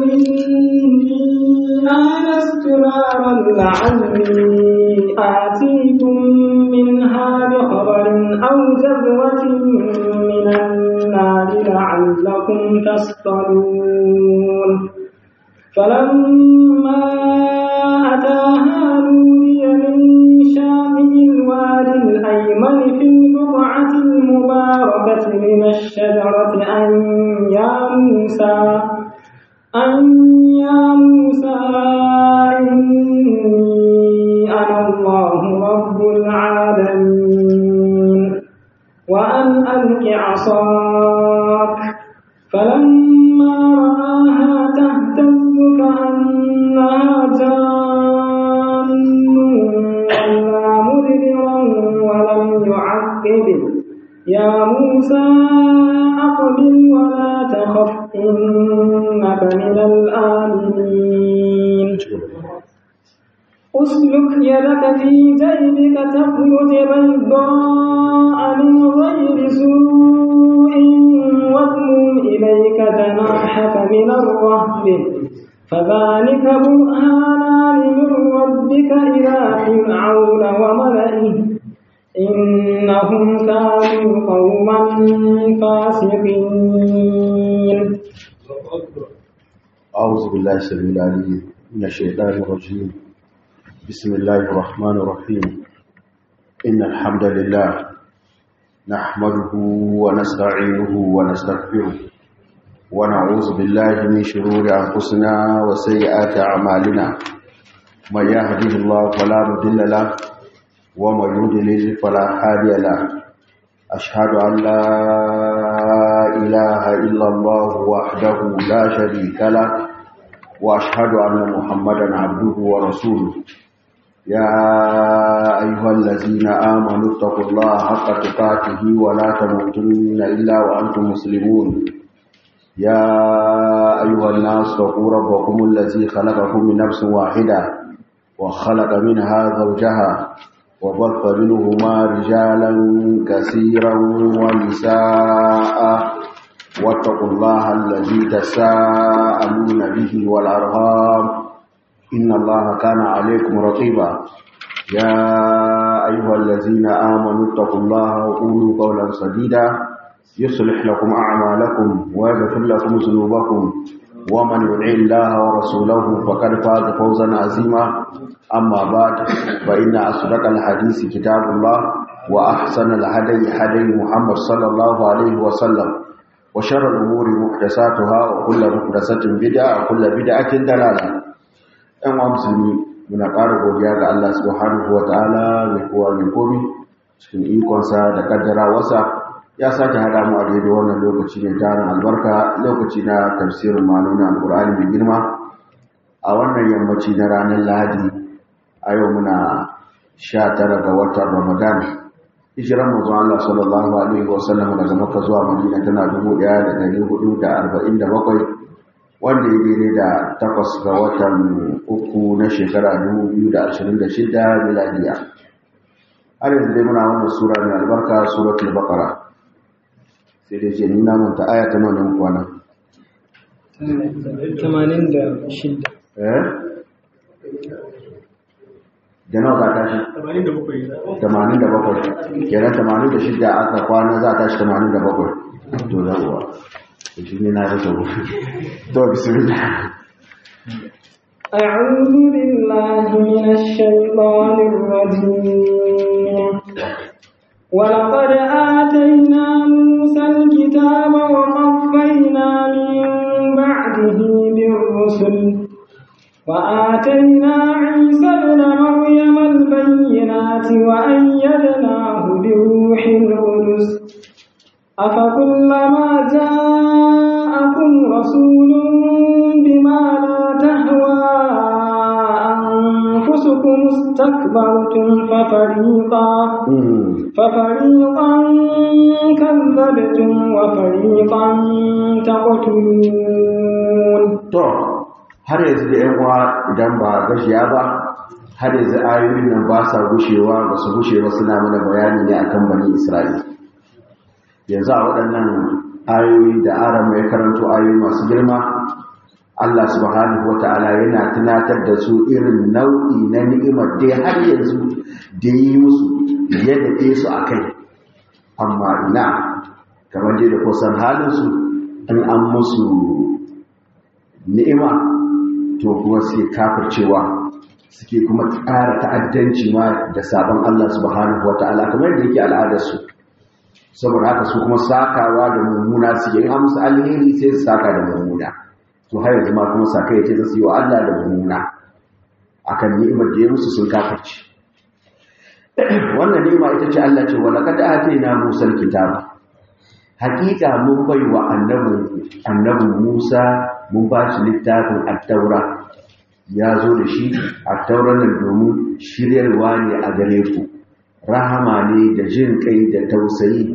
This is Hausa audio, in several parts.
إني آنست نارا لعلي آتيكم منها بخبر أو جذوة من النار لعلكم تصطلون فلما أتاها نودي من شاطئ الوادي الأيمن في البقعة المباركة من الشجرة أن يا موسى إني أنا الله رب العالمين وأن ألق عصاك فلما رآها تهتز كأنها جان ولا مدبرا ولم يعقب يا موسى أقبل ولا تخف إنك من الآمنين أسلك يدك في جيبك تخرج بيضاء من غير سوء واضمم إليك جناحك من الرهب فذلك برهانان من ربك إلى فرعون وملئه إنهم كانوا قوما فاسقين. أعوذ بالله السميع العليم من الشيطان الرجيم. بسم الله الرحمن الرحيم. إن الحمد لله نحمده ونستعينه ونستغفره ونعوذ بالله من شرور أنفسنا وسيئات أعمالنا من يهده الله فلا مضل له ومن يضلل فلا هادي له أشهد أن لا إله إلا الله وحده لا شريك له وأشهد أن محمدا عبده ورسوله يا أيها الذين آمنوا اتقوا الله حق تقاته ولا تموتن إلا وأنتم مسلمون يا أيها الناس اتقوا ربكم الذي خلقكم من نفس واحدة وخلق منها زوجها وبث منهما رجالا كثيرا ونساء واتقوا الله الذي تساءلون به والأرحام إن الله كان عليكم رقيبا يا أيها الذين آمنوا اتقوا الله وقولوا قولا سديدا يصلح لكم أعمالكم ويغفر لكم ذنوبكم ومن يطع الله ورسوله فقد فاز فوزا عظيما أما بعد فإن أصدق الحديث كتاب الله وأحسن الهدي هدي محمد صلى الله عليه وسلم وشر الأمور محدثاتها وكل محدثة بدعة وكل بدعة ضلالة. ‘Yan wa musulmi muna ƙara godiya ga Allah subhanahu wa ta'ala mai kowa mai komi cikin ikonsa da kaddara wasa ya sake haɗa mu a daidai wannan lokaci mai tarin albarka lokaci na tafsirin ma'anonin alƙur'ani mai girma a wannan yammaci na ranar Lahadi a yau muna 19 ga watan Ramadan hijiran manzon Allah sallallahu alaihi wasallam daga Makka zuwa Madina tana 1447 wanda ya daidai da 8 ga watan uku na shekara 2026 miladiya. Har yanzu dai muna wannan sura mai albarka suratul Baqara. Sai dai ce nuna mun ta aya ta nan kwana. 86. Da nawa za ta shi? 87. Kenan 86 aka kwana za ta shi 87. To zabuwa. shi ne na rasa rufi to bismillah أعوذ بالله من الشيطان الرجيم ولقد آتينا موسى الكتاب وقفينا من بعده بالرسل وآتينا عيسى ابن مريم البينات وأيدناه بروح القدس أفكلما جاءكم رسول بما لا تهوى أنفسكم استكبرتم ففريقا كذبتم وفريقا تقتلون. har yanzu da yan uwa idan ba gashiya ba har yanzu ayoyin nan ba sa gushewa ba su gushe ba suna mana bayani ne akan bani Isra'ila. Yanzu a waɗannan ayoyi da aran mai karanto ayoyi masu girma Allah subhanahu wata'ala yana tunatar da su irin nau'i na ni'imar da har yanzu da yi musu ya daɗe su a kai, amma ina kamar da kusan halinsu in an musu ni'ima to kuma suke kafircewa, suke kuma ƙara ta'addanci ma da sabon Allah subhanahu wata'ala kamar da yake al'adarsu. Saboda haka su kuma sakawa da mummuna suke, in an musu alheri sai su saka da mummuna, to har yanzu ma kuma sakai yace su yi wa Allah da mummuna akan ni'imar da ya musu sun kafirci. Wannan ni'ima ita ce Allah ce wala kad atayna Musa al-kitaba, hakika mun bai wa annabi Musa mun ba shi littafin at-taura, ya zo da shi at-tauran nan domin shiryarwa ne a gare ku, rahama ne da jin kai da tausayi.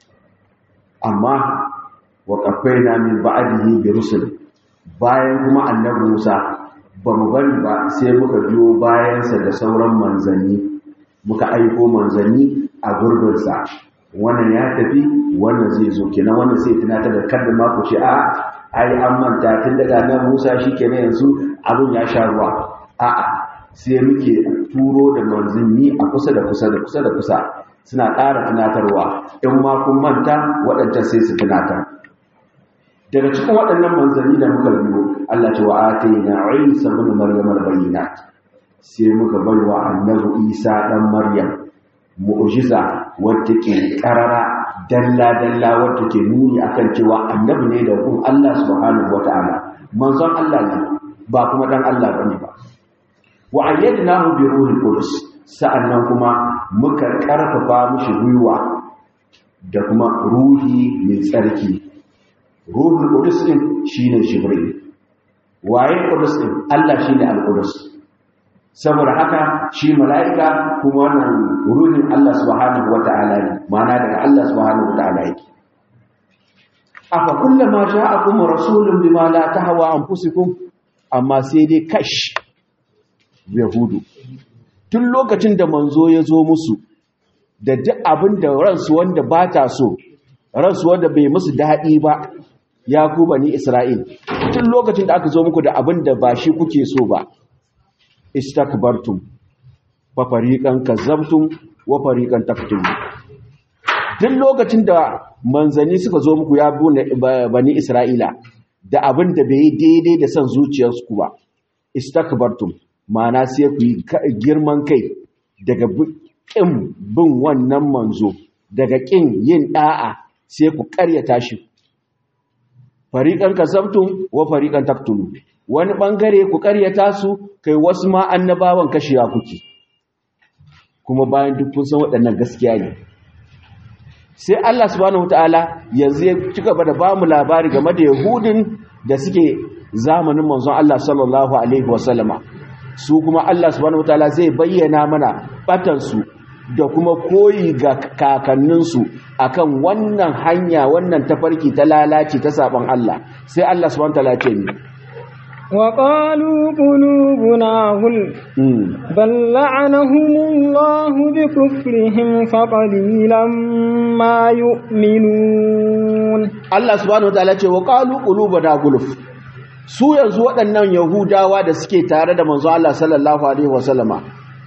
Amma wa qaffayna min ba'dihi bi rusul, bayan kuma annabi Musa ba mu bari ba sai muka biyo bayansa da sauran manzanni, muka aiko manzanni a gurbinsa, wannan ya tafi wannan zai zo kenan. Wannan sai tunatar da kada ma ku ce a ai an manta tun daga nan Musa shikenan yanzu abun ya sha ruwa. A'a, sai muke turo da manzanni a kusa da kusa suna ƙara tunatarwa, in ma kun manta waɗanda sai su tunatar. Daga cikin waɗannan manzanni da muka biyo, Allah ce wa atayna Isa ibn Maryam al-bayyinat, sai muka bai wa annabi Isa dan Maryam mu'jiza wadda ke karara dalla wadda ke nuni akan cewa annabi ne da kun Allah subhanahu wata'ala, manzon Allah ne ba kuma dan Allah bane ba. Wa ayyadnahu bi ruhil qudus, sa'annan kuma muka karfafa mishi gwiwa da kuma ruhi mai tsarki. Ruhul qudus din shine Jibril. Waye qudus din? Allah shine al-qudus. Saboda haka shi mala'ika kuma wannan ruhin Allah subhanahu wata'ala ne, ma'ana daga Allah subhanahu wata'ala yake. Afa kullama ja'akum rasulun bima la tahwa anfusukum, amma sai dai kash yahudu, tun lokacin da manzo ya zo musu da duk abin da ransu wanda ba ta so, ransu wanda bai musu daɗi ba, ya ku bani Isra'il, tun lokacin da aka zo muku da abin da ba shi kuke so ba, istakbartum fa fariqan kazzabtum wa fariqan taqtum. Duk lokacin da manzanni suka zo muku ya bani Isra'ila da abin da bai daidai da son zuciyarsu ba, istakbartum, ma'ana sai ku yi girman kai daga ƙin bin wannan manzo, daga ƙin yin ɗa'a sai ku ƙaryata shi. Fariƙan kasabtum wa fariƙan taktulu, wani ɓangare ku ƙaryata su, kai wasu ma annabawan kashewa kuke, kuma bayan duk kun san waɗannan gaskiya ne. Sai Allah subhanahu wataala yanzu ya ci gaba da ba mu labari game da Yahudin da suke zamanin manzon Allah sallallahu alaihi wasallama. Su kuma Allah subhanahu wataala zai bayyana mana batansu da kuma koyi ga kakanninsu akan wannan hanya, wannan tafarki ta lalaci ta saban Allah. Sai Allah subhanahu wataala ce ni وقالوا قلوبنا غلف بل لعنهم الله بكفرهم فقليلا ما يؤمنون. Allah subhanahu wataala ce وقالوا قلوبنا غلف. Su yanzu waɗannan Yahudawa da suke tare da manzo Allah sallallahu alaihi wasallama,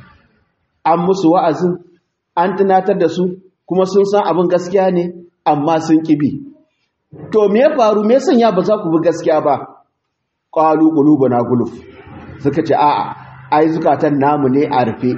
an musu wa'azin, an tunatar da su, kuma sun san abin gaskiya ne, amma sun kibi. To me ya faru, me sanya ba za ku bi gaskiya ba? Qalu qulubuna guluf. Suka ce a'a, ai zukatan namu ne a rufe.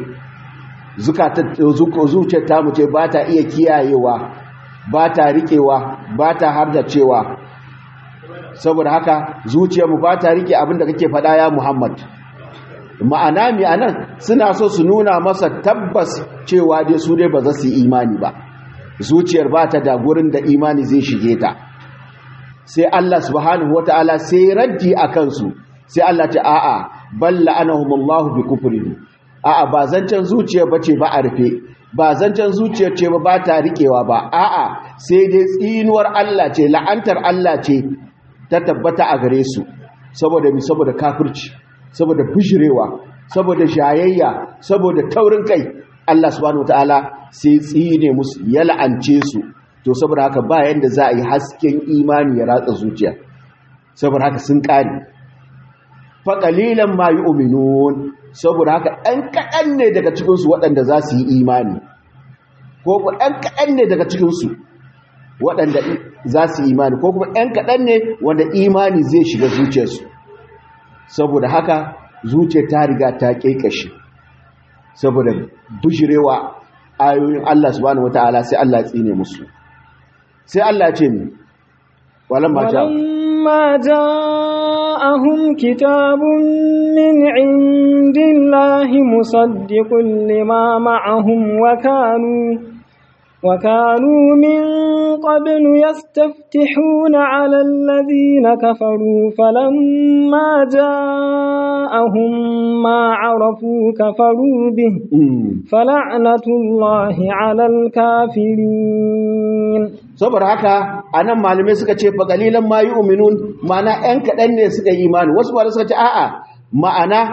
Zuciyar tamu ce ba ta iya kiyayewa, ba ta riƙewa, ba ta hardacewa. Saboda haka zuciyarmu ba ta rike abin da kake faɗa ya Muhammad. Ma'ana mi anan suna so su nuna masa tabbas cewa dai su dai ba za su yi imani ba, zuciyar ba ta da gurin da imani zai shige ta. Sai Allah subhanahu wata'ala sai raddi a kansu, sai Allah ce a'a bal la'anahumullahu bi kufrihim. A'a ba zancen zuciyar bace ba a rufe, ba zancen zuciyar ce ba ta rikewa ba, a'a sai dai tsinuwar Allah ce, la'antar Allah ce ta tabbata a gare su, saboda kafirci, saboda bishirewa, saboda shayayya, saboda taurin kai. Allah subhanahu wataala sai tsine musu, ya la'ance su. To saboda haka ba yanda za a yi hasken imani ya ratsa zuciya, saboda haka sun kare. fa qalilan ma yu'minun saboda haka ɗan kaɗan ne daga cikin su waɗanda za su yi imani ko kuma ɗan kaɗan ne daga cikin su waɗanda za su yi imani ko kuma ɗan kaɗan ne wanda imani zai shiga zuciyarsu saboda haka zuciya ta riga ta ƙeƙashe saboda bishirewa ayoyin Allah subhanahu wataala sai Allah ya tsine musu sai Allah ya ce mi walamma ja'ahum kitabun min indillahi musaddiqun lima ma'ahum وكانوا من قبل يستفتحون على الذين كفروا فلما جاءهم ما عرفوا كفروا به فلعنة الله على الكافرين saboda haka anan malamai suka ce fa qalilan ma yu'minun ma'ana ɗan kaɗan ne suka yi imani wasu ba suka ce a'a ma'ana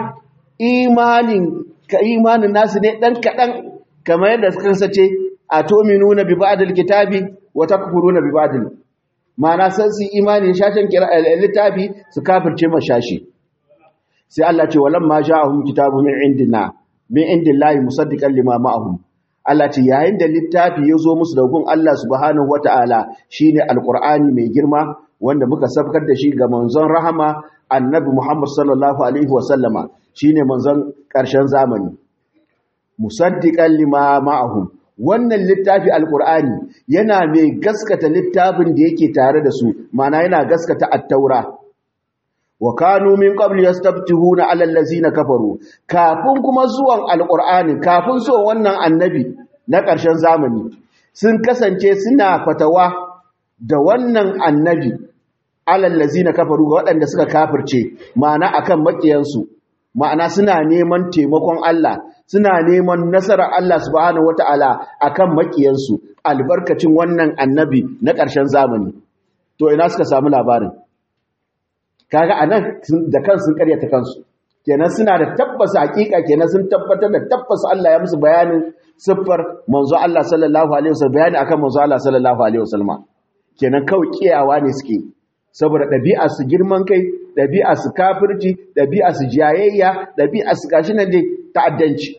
imanin nasu ne ɗan kaɗan kamar yadda suka sace atu'minuna bi ba'dil kitabi wa takfuruna bi ba'dil ma'ana san su imani shashin littafi su kafirce mashashi sai Allah ce walamma ja'ahum kitabun min indillahi musaddiqan lima ma'ahum Allah ce yayin da littafi ya zo musu da gun Allah subhanahu wata'ala shine alqur'ani mai girma wanda muka sabkar da shi ga manzon rahama annabi Muhammad sallallahu alaihi wa sallama shine manzon ƙarshen zamani musaddiqan lima ma'ahum wannan littafi alkur'ani yana mai gaskata littafin da yake tare da su mana yana gaskata at-taura wa kanu min qabli yastaftihuna 'ala allazina kafaru kafin kuma zuwan alkur'ani kafin zuwan wannan annabi na ƙarshen zamani sun kasance suna fatawa da wannan annabi 'ala allazina kafaru ga waɗanda suka kafirce ma'ana akan makiyansu ma'ana suna neman taimakon Allah suna neman nasarar Allah subhanahu wata'ala akan makiyansu albarkacin wannan annabi na ƙarshen zamani to ina suka samu labarin kaga anan da kansu ƙaryata kansu kenan suna da tabbas hakika kenan sun tabbatar da tabbas Allah ya musu bayanin siffar manzo Allah sallallahu alaihi wasallam bayani akan manzo Allah sallallahu alaihi wasallam kenan kawai kiyawa ne suke saboda ɗabi'a su girman kai ɗabi'a su kafirci ɗabi'a su jayayya ɗabi'a su gashi nan dai ta'addanci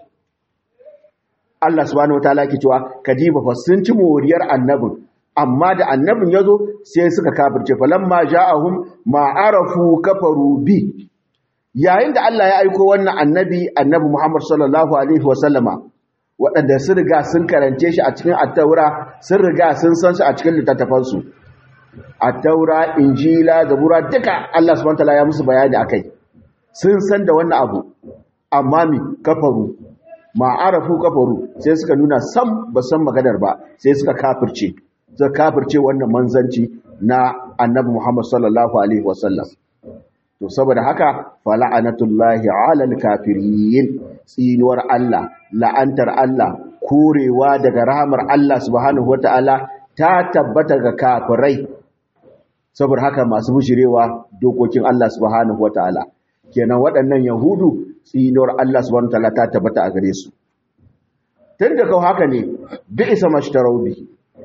Allah subhanahu wataala ke cewa kadiba fa sun ci moriyar annabin amma da annabin yazo sai suka kafirce falamma ja'ahum ma arafu kafaru bi yayin da Allah ya aika wannan annabi Muhammad sallallahu alaihi wasallama waɗanda sun riga sun karance shi a cikin at-taura sun riga sun san shi a cikin littattafansu at-taura injila zabura duka Allah subhanahu wataala ya musu bayani akai sun san da wannan abu amma mi kafaru ma'arafu kafaru sai suka nuna sam ba san maganar ba sai suka kafirce wannan manzanci na annabi Muhammad sallallahu alaihi wasallam to saboda haka fala'anatullahi 'alal kafirin tsinuwar Allah la'antar Allah korewa daga rahamar Allah subhanahu wataala ta tabbata ga kafirai saboda haka masu bushirewa dokokin Allah subhanahu wataala kenan waɗannan yahudu tsinuwar Allah subhanahu wataala ta tabbata a gare su tun da kau haka ne bi'sa mashtarau bihi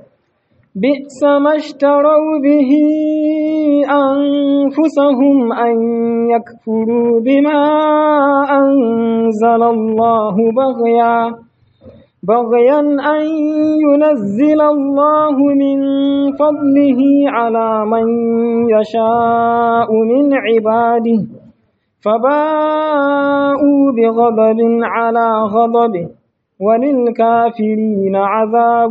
أنفسهم أن يكفروا بما أنزل الله بغيا أن ينزل الله من فضله على من يشاء من عباده فباءوا بغضب على غضبه وللكافرين عذاب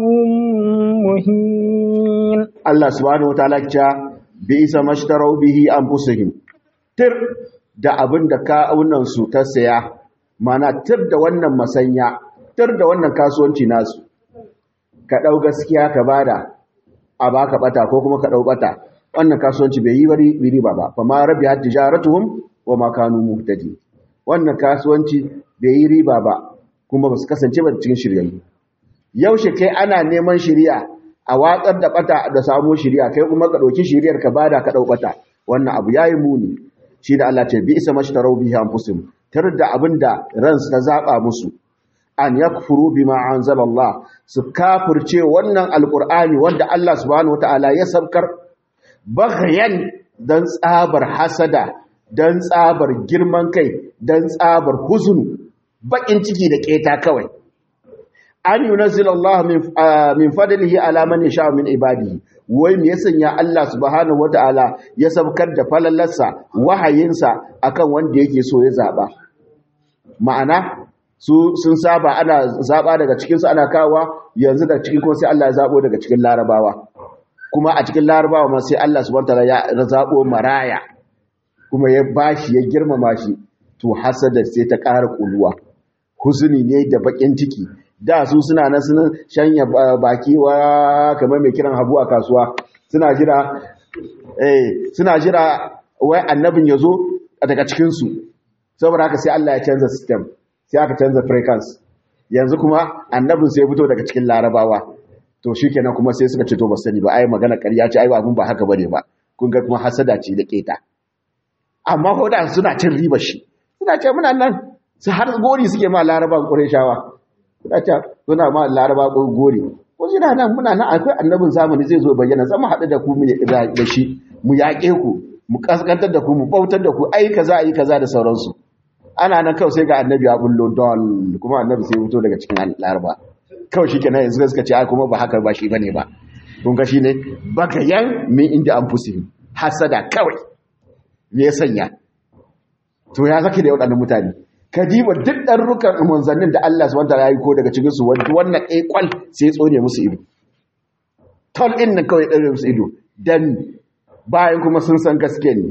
مهين الله سبحانه وتعالى بئس ما اشتروا به أنفسهم tir da abin da ka'unansu ta saya mana tir da wannan masanya tir da wannan kasuwanci nasu ka ɗau gaskiya ka bada a baka bata ko kuma ka ɗau bata wannan kasuwanci bai yi bari ba fa ma rabi hat tijaratuhum wa ma kanu muhtadi wannan kasuwanci bai yi riba ba kuma ba su kasance ba cikin shiryayyu yaushe kai ana neman shiriya a watsar da bata da samu shiriya kai kuma ka dauki shiriyar ka bada ka dau bata wannan abu yayi muni shi da Allah ce bi isa mashtarau bihi anfusum tar da abinda ransu ta zaba musu an yakfuru bima anzalallah su kafirce wannan alqur'ani wanda Allah subhanahu wataala ya sabkar baghyan dan tsabar hasada dan tsabar girman kai dan tsabar huzunu bakin ciki da keta kawai an yunazzilallahu min fadlihi ala man yasha min ibadihi wai me ya sanya Allah subhanahu wataala ya sabkar da falalarsa wahayinsa akan wanda yake so ya zaba ma'ana su sun saba ana zaba daga cikin su ana kawa yanzu da cikin kuma sai Allah ya zabo daga cikin larabawa kuma a cikin larabawa ma sai Allah subhanahu wataala ya zabo maraya kuma ya bashi ya girmama shi to hasada sai ta ƙara kuluwa huzuni ne da bakin ciki da su suna nan sun shanya baki wa kamar mai kiran habu a kasuwa suna jira wai annabin yazo daga cikin su saboda haka sai Allah ya canza system sai aka canza frequency yanzu kuma annabin sai ya fito daga cikin larabawa to shikenan kuma sai suka ce to ba sani ba ai magana ƙarya ce ai abun ba haka bane ba kun ga kuma hasada ce da keta amma ko da suna cin riba shi suna ce muna nan su har gori suke ma larabawan qurayshawa suna ma laraba gori ko suna nan muna nan akwai annabin zamani zai zo bayyana zama haɗu da ku mu da shi mu yaƙe ku mu kaskantar da ku mu bautar da ku ai kaza ai kaza da sauransu ana nan kawai sai ga annabi ya bullo don kuma annabi sai fito daga cikin laraba kawai shikenan yanzu suka ce ai kuma ba haka ba shi bane ba kun ga shine bagayan min inda an fusi hasada kawai me ya sanya to ya zaki da wadannan mutane kadiba duk ɗarrukan manzannin da Allah subhanahu wataala ya yi ko daga cikin su wannan kwal sai tsone musu ido tol din nan kawai ɗare musu ido dan bayan kuma sun san gaske ne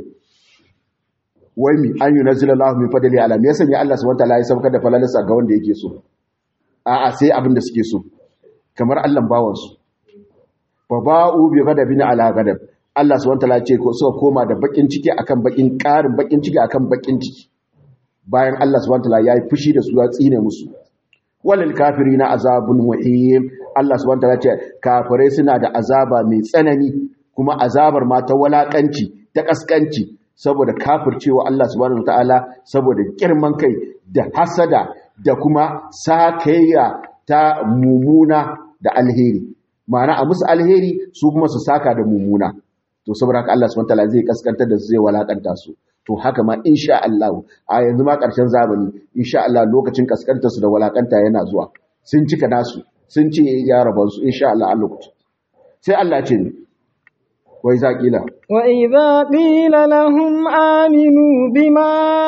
wai mi an yunazzilallahu min fadli ala me yasa ne Allah subhanahu wataala ya saukar da falalarsa ga wanda yake so a'a sai abin da suke so kamar Allah bawan su fa ba'u bi ghadabin ala ghadab Allah subhanahu wataala ya ce ko suka koma da bakin ciki akan bakin karin bakin ciki akan bakin ciki bayan Allah subhanahu wataala yayi fushi da su ya tsine musu walil kafirina azabun muhim Allah subhanahu wataala ce kafirai suna da azaba mai tsanani kuma azabar ma ta walakanci ta kaskanci saboda kafircewa Allah subhanahu wataala saboda girman kai da hasada da kuma sakayya ta mumuna da alheri ma'ana a musu alheri su kuma su saka da mumuna to saboda haka Allah subhanahu wataala zai kaskantar da su zai walakanta su to haka ma insha Allah a yanzu ma ƙarshen zamani insha Allah lokacin kaskantar su da walakanta yana zuwa sun cika nasu sun ce ya raban su insha Allah a lokacin sai Allah ce ni wai za kila wa idza qila lahum aminu bima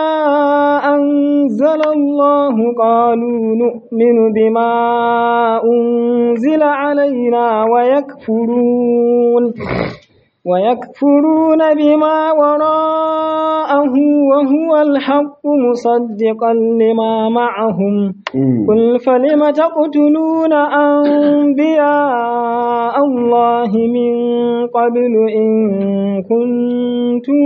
anzala Allah qalu nu'minu bima unzila alaina ويكفرون بما وراءه وهو الحق مصدقا لما معهم قل فلم تقتلون أنبياء الله من قبل إن كنتم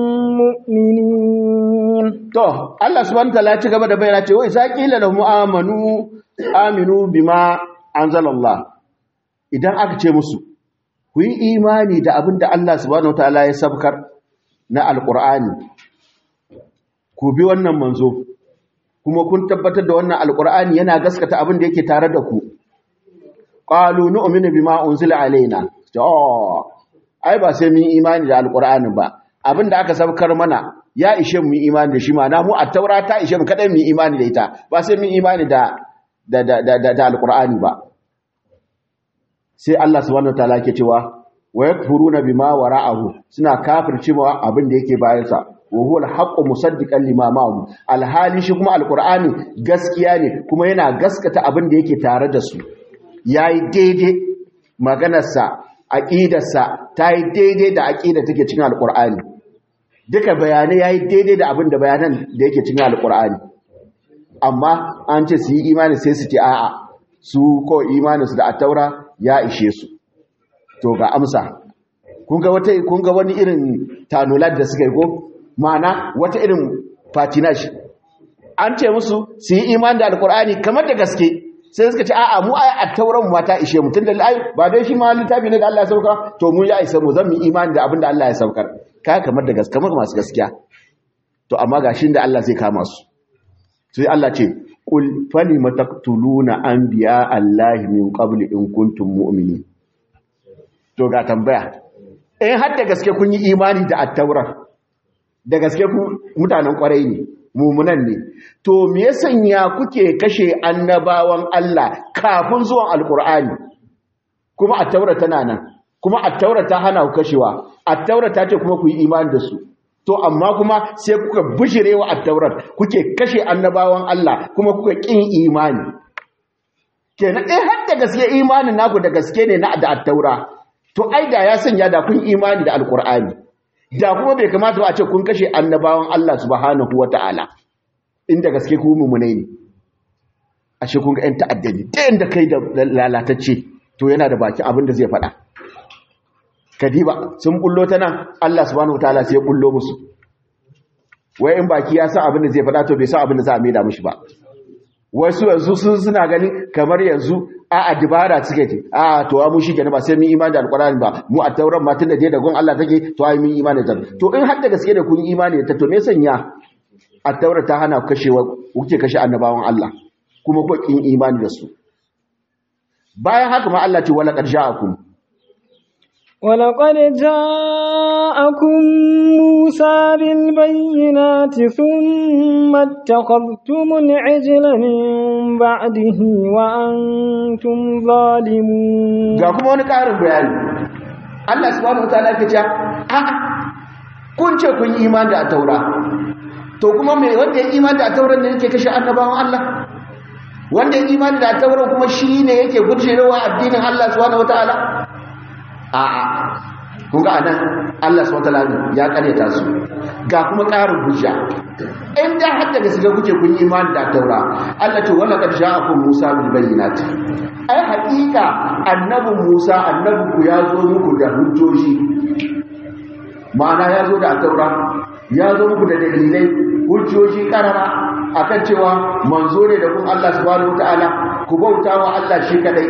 مؤمنين الله سبحانه وتعالى يقول بينات وإذا قيل لهم آمنوا بما أنزل الله إذا أكتب مسلم ku yi imani da abin da Allah subhanahu wataala ya sabkar na alqur'ani ku bi wannan manzo kuma kun tabbatar da wannan alqur'ani yana gaskata abin da yake tare da ku qalu nu'minu bima unzila alaina ai ba sai mun imani da alqur'ani ba abin da aka sabkar mana ya ishe mu imani da shi ma na mu at-taura ta ishe mu kadai mu imani da ita ba sai mun imani da alqur'ani ba sai Allah subhanahu wataala yake cewa wa yakfuruna bima wara'ahu suna kafircewa abin da yake bayan sa wa huwa al-haqqu musaddiqan lima ma'ahu alhali shi kuma alqur'ani gaskiya ne kuma yana gaskata abin da yake tare da su yayi daidai maganar sa aqidar sa tayi daidai da aqida take cikin alqur'ani duka bayanai yayi daidai da abin da bayanan da yake cikin alqur'ani amma an ce su yi imani sai su ce a'a su ko imaninsu da at-taura ya ishe su to ga amsa kun ga wani irin tanulat da suka yi ko ma'ana wata irin fatinash an ce musu su yi imani da alkur'ani kamar da gaske sai suka ce a'a mu ai at-tauran mu ta ishe mu tunda ai ba dai shi ma littafi ne da Allah ya sauka to mu ya isa mu zan mu imani da abin da Allah ya saukar kai kamar da gaske kamar masu gaskiya to amma gashin da Allah zai kama su sai Allah ce qul falima taqtuluna anbiya allahi min qabli in kuntum mu'minin to ga tambaya in har da gaske kun yi imani da at-taura da gaske ku mutanen kwarai ne mumunan ne to me ya sanya kuke kashe annabawan Allah kafin zuwan alkur'ani kuma at-taura tana nan kuma at-taura ta hana ku kashewa at-taura ta ce kuma ku yi imani da su to amma kuma sai kuka bishirewa at-taurat kuke kashe annabawan Allah kuma kuka kin imani kenan har da gaske imanin naku da gaske ne na da at-taura to ai da ya sanya da kun imani da alkur'ani da kuma bai kamata ba a ce kun kashe annabawan Allah subhanahu wata'ala inda gaske ku mumune ne a ce kun ga 'yan ta'addani ta yanda kai da lalatacce to yana da baki abin da zai faɗa kadiba sun bullo ta nan Allah subhanahu wata'ala sai ya bullo musu wai in baki ya san abin da zai faɗa to bai san abin da za a maida mishi ba wasu yanzu suna gani kamar yanzu a dibara suke ce to mu shi kenan ba sai mun imani da alqur'ani ba mu a tauran ma tunda je da gon Allah take to ai mun imani da to in har da gaske da kun imani da to me sanya a taura ta hana kashewa kuke kashe annabawan Allah kuma ku kin imani da su bayan haka ma Allah ce wala qad ja'akum ولقد جاءكم موسى بالبينات ثم اتخذتم العجل من بعده وأنتم ظالمون ga kuma wani karin bayani Allah subhanahu wataala yake cewa kun ce kun yi imani da taura to kuma me wanda ya imani da tauran ne yake kashe annabawan Allah wanda ya imani da tauran kuma shine yake gujewa addinin Allah subhanahu wataala kun ga anan Allah subhanahu ya karyata su ga kuma ƙarin hujja inda hadda da suka kuke kun imani da taura Allah ce wala qad ja'akum Musa bil bayyinati ai haƙiƙa annabi Musa annabi ku ya zo muku da hujjoji ma'ana ya zo da taura ya zo muku da dalilai hujjoji karara akan cewa manzo ne da kun Allah subhanahu wataala ku bauta wa Allah shi kadai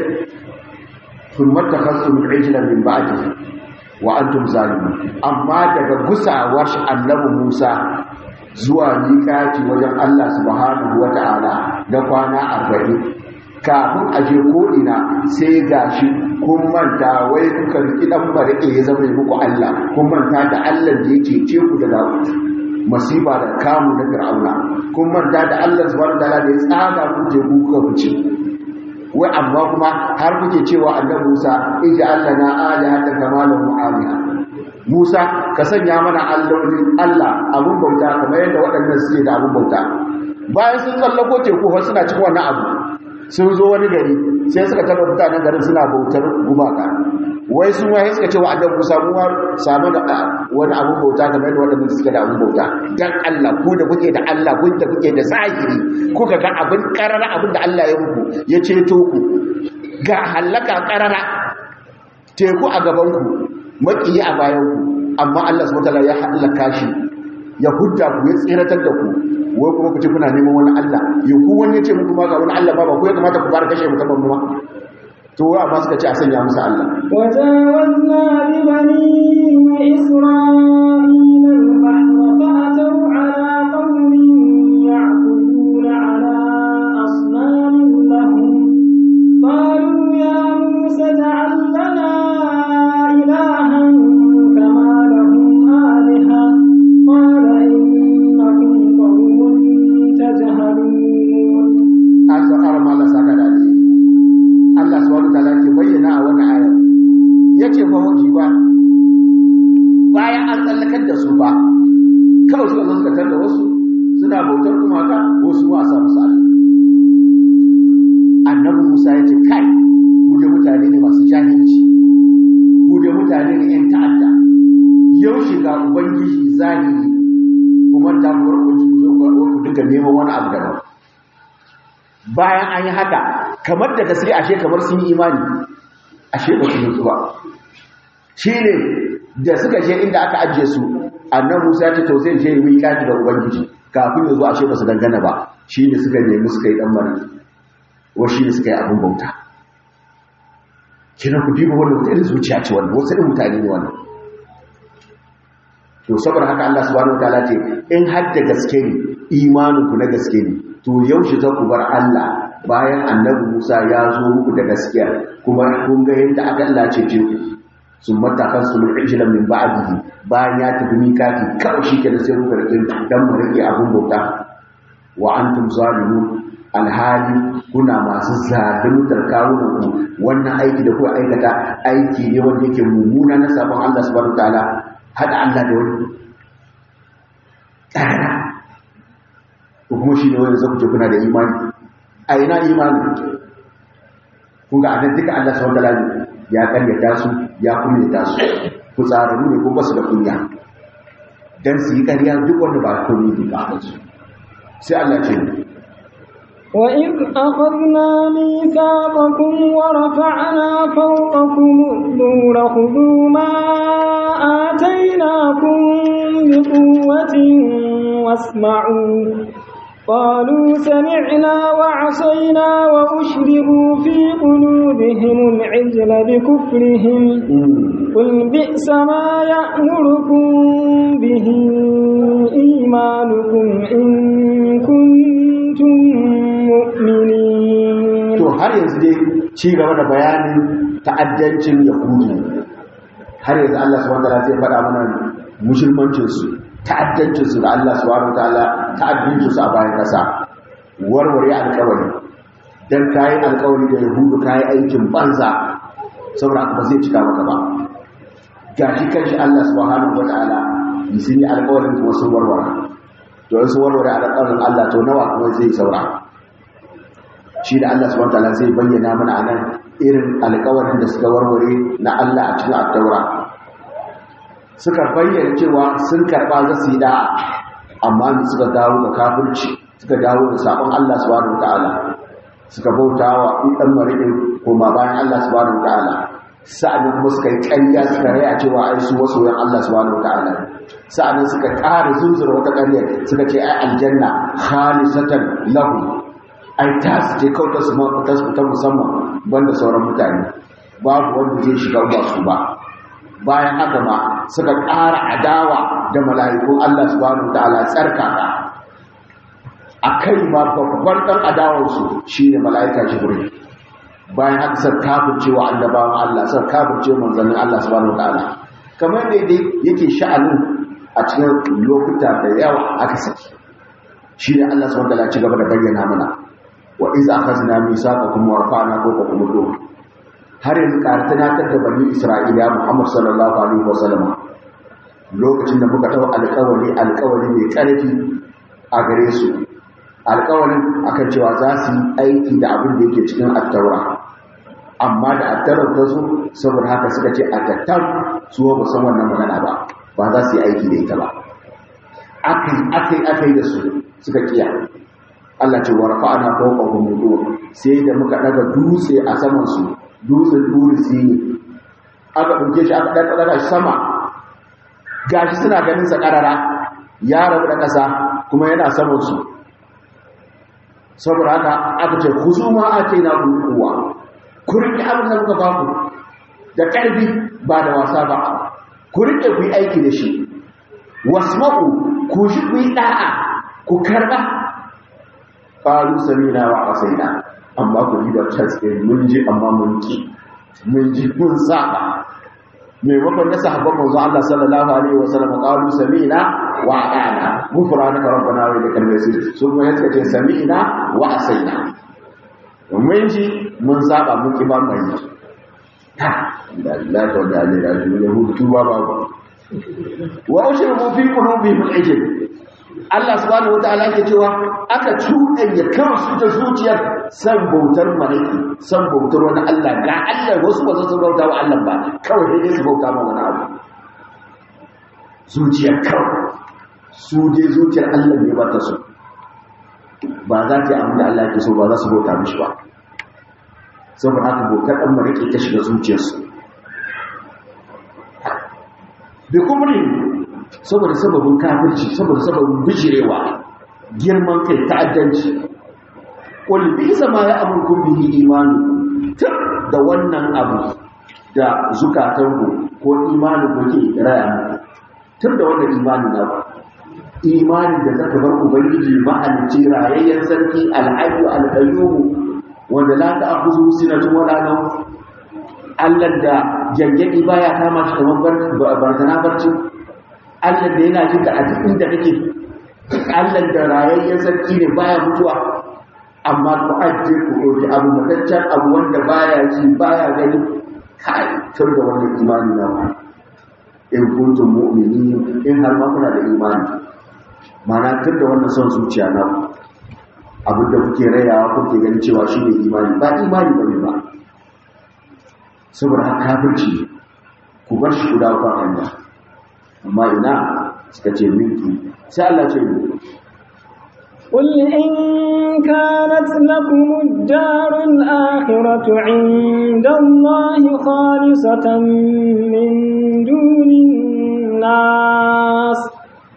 ثم اتخذتم العجل من بعده وانتم ظالمون amma daga gusawar annabi Musa zuwa miƙati wajen Allah subhanahu wata'ala da kwana 40 kafin aje ko ina sai gashi kun manta wai kuka riki dan barke ya zama muku Allah kun manta da Allah da yake ce ku daga masiba da kamu na Fir'auna kun manta da Allah subhanahu wata'ala da ya tsaga ku je ku kuka fice wai amma kuma har kuke cewa annabi Musa ija Allah na alihatan kama lahu aliha Musa ka sanya mana Allah abun bauta kamar yadda waɗannan suke da abun bauta bayan sun tsallako teku har suna cikin wannan abu sun zo wani gari sai suka tabbata mutanen garin suna bautar gumaka wai sun waye suka ce wa annabi Musa mu samu da wani abun bauta kamar yadda waɗannan suke da abun bauta dan Allah ku da kuke da Allah ku da kuke da zahiri kuka ga abin karara abin da Allah ya muku ya ceto ku ga halaka karara teku a gaban ku makiyi a bayan ku amma Allah subhanahu wataala ya halaka shi ya hudda ku ya tsiratar da ku wai kuma ku ce kuna neman wani Allah ya ku wani ya ce muku ma ga wani Allah ba ku ya kamata ku fara kashe mutum ba to wa amma suka ce a sanya musu Allah وجاوزنا ببني إسرائيل البحر فأتوا على قوم يعبدون على أصنام لهم قالوا يا موسى اجعل لنا إلها كما لهم آلهة قال إنكم قوم تجهلون أسأل ما الله سكت عليه Allah subhanahu wataala ke bayyana a wannan ayar yace fa hoji ba bayan an tsallakar da su ba kawai suka zankatar da wasu suna bautar gumaka wasu ba sa musu Allah annabi Musa yace kai ku da mutane ne masu jahilci ku da mutane ne yan ta'adda yau shiga ubangiji zahiri kuma ta fara ku zo ku duka neman wani abu daban bayan an yi haka kamar da gaske ashe kamar sun yi imani ashe ba su nutsu ba shi ne da suka je inda aka ajiye su annan Musa ya ce to zai je yi kaji da ubangiji kafin ya zo ashe ba su dangana ba shi ne suka nemi suka yi dan mara wa shi ne suka yi abin bauta kina ku diba wannan wata irin zuciya ce wannan wasu irin mutane ne wannan to saboda haka Allah subhanahu wataala ce in har da gaske ne imanin ku na gaske ne to yaushe za ku bar Allah bayan annabi Musa ya zo muku da gaskiya kuma kun ga yadda aka Allah ce ku sun matakan su mun ijilan min ba'dihi bayan ya tafi mikati kawai shi ke da sai kuka rike dan mu rike abun bauta wa antum zalimun alhali kuna masu zalimtar kawunan ku wannan aiki da kuka aikata aiki ne wanda yake mummuna na sabon Allah subhanahu wataala hada Allah da wani tsara ko kuma shi ne wanda zaku ce kuna da imani a ina imani kun ga anan duka Allah subhanahu wataala ya karyata su ya kunyata su ku tsararru ne ko basu da kunya dan su yi ƙarya duk wanda ba komai ba sai Allah ce وإذ أخذنا ميثاقكم ورفعنا فوقكم الطور خذوا ما آتيناكم بقوة واسمعوا قالوا سمعنا وعصينا وأشربوا في قلوبهم العجل بكفرهم قل بئس ما يأمركم به إيمانكم إن كنتم مؤمنين. to har yanzu dai ci gaba da bayanin ta'addancin yahudi har yanzu Allah subhanahu wataala zai faɗa mana musulmancin su ta'addancin su da Allah subhanahu wataala ta'addancin su a bayan kasa warware alƙawari dan kai alƙawari da yahudu kai aikin banza saboda ba zai cika maka ba gashi kanshi Allah subhanahu wataala sun yi alƙawarin kuma sun warware to sun warware alƙawarin Allah to nawa kuma zai saura shi da Allah subhanahu wataala zai bayyana mana anan irin alƙawarin da suka warware na Allah a cikin at-Taura suka bayyana cewa sun karba za su yi da amma suka dawo da kafirci suka dawo da sabon Allah subhanahu wataala suka bautawa dan mari'in kuma bayan Allah subhanahu wataala sa'annan kuma suka yi ƙarya suka raya cewa ai su wasu yan Allah subhanahu wataala sa'annan suka ƙara zunzura wata ƙarya suka ce ai aljanna khalisatan lahu ai ta su je kautar su ta musamman banda sauran mutane babu wanda zai shiga ba su ba bayan haka ma suka ƙara adawa da mala'ikun Allah subhanahu wataala tsarkaka akai ma babban dan adawarsu shine mala'ika Jibril bayan haka suka kafircewa annabawan Allah suka kafircewa manzannin Allah subhanahu wataala kamar da yake sha'anin a cikin lokuta da yawa aka saki shine Allah subhanahu wataala ci gaba da bayyana mana wa iz akhazna mithaqakum wa rafa'na fawqakum al-tur har yanzu ka tunatar da bani Isra'ila Muhammad sallallahu alaihi wasallam lokacin da muka tawo alƙawari mai ƙarfi a gare su alƙawarin akan cewa za su yi aiki da abin da yake cikin at-Taura amma da at-Taura ta zo saboda haka suka ce a tattar su ba san wannan magana ba za su yi aiki da ita ba akai da su suka kiya Allah ce warfa'ana fawqahum al-tur sai da muka daga dutse a saman su dutsen durisi ne aka dauke shi aka daga shi sama gashi suna ganin sa karara ya rabu da kasa kuma yana saman su saboda haka aka ce khuzuma atina quwwa ku rike abin da muka ba ku da karfi ba da wasa ba ku rike ku yi aiki da shi wasma'u ku shi ku yi da'a ku karba qalu samina wa asaina amma ku yi da taske mun ji amma mun ki mun ji mun saba maimakon na sahabban manzo Allah sallallahu alaihi wasallam qalu samina wa ata'na ghufranaka rabbana wa ilaykal masir sun kuma yake ce samina wa asaina mun ji mun saba mun ki ba mai ha da Allah to da Allah da yahudu tuba ba wa ushribu fi qulubihim al-ijl Allah subhanahu wataala yake cewa aka cuɗanya kansu ta zuciyar san bautar malaki san bautar wani Allah ga Allah wasu ba su bauta wa Allah ba kawai dai su bauta ma wani abu zuciyar kawai su dai zuciyar Allah ne ba ta so ba za ta yi abin da Allah ke so ba za su bauta mishi ba saboda haka bautar ɗan malaki ta shiga zuciyarsu bi kumrin saboda sababin kafirci saboda sababin bijirewa girman kai ta'addanci qul bi sama ya amurkum bihi imanu da wannan abu da zukatanku ko imanin ku ke raya tun da wannan imanin na imanin da zaka bar ubangiji ma'alicci rayayyen sarki al-hayyu al-qayyum wanda la ta'khudhu sinatun wala nawm Allah da gyangyaɗi baya kama shi kamar barzana barci, Allah da yana jin ka a duk inda kake, Allah da rayayyen sarki ne baya mutuwa, amma ku ajiye ku ɗauki abu mataccen abu wanda baya ji baya gani, kai tur da wannan imani na ku in kuntum mu'minin, in har ma kuna da imani, ma'ana tur da wannan son zuciya na ku, abin da kuke rayawa kuke ganin cewa shi ne imani, ba imani ba ne ba, saboda haka kafirci ku bar shi ku dawo kan hanya. Amma ina suka ce minki sai Allah ce قل إن كانت لكم الدار الآخرة عند الله خالصة من دون الناس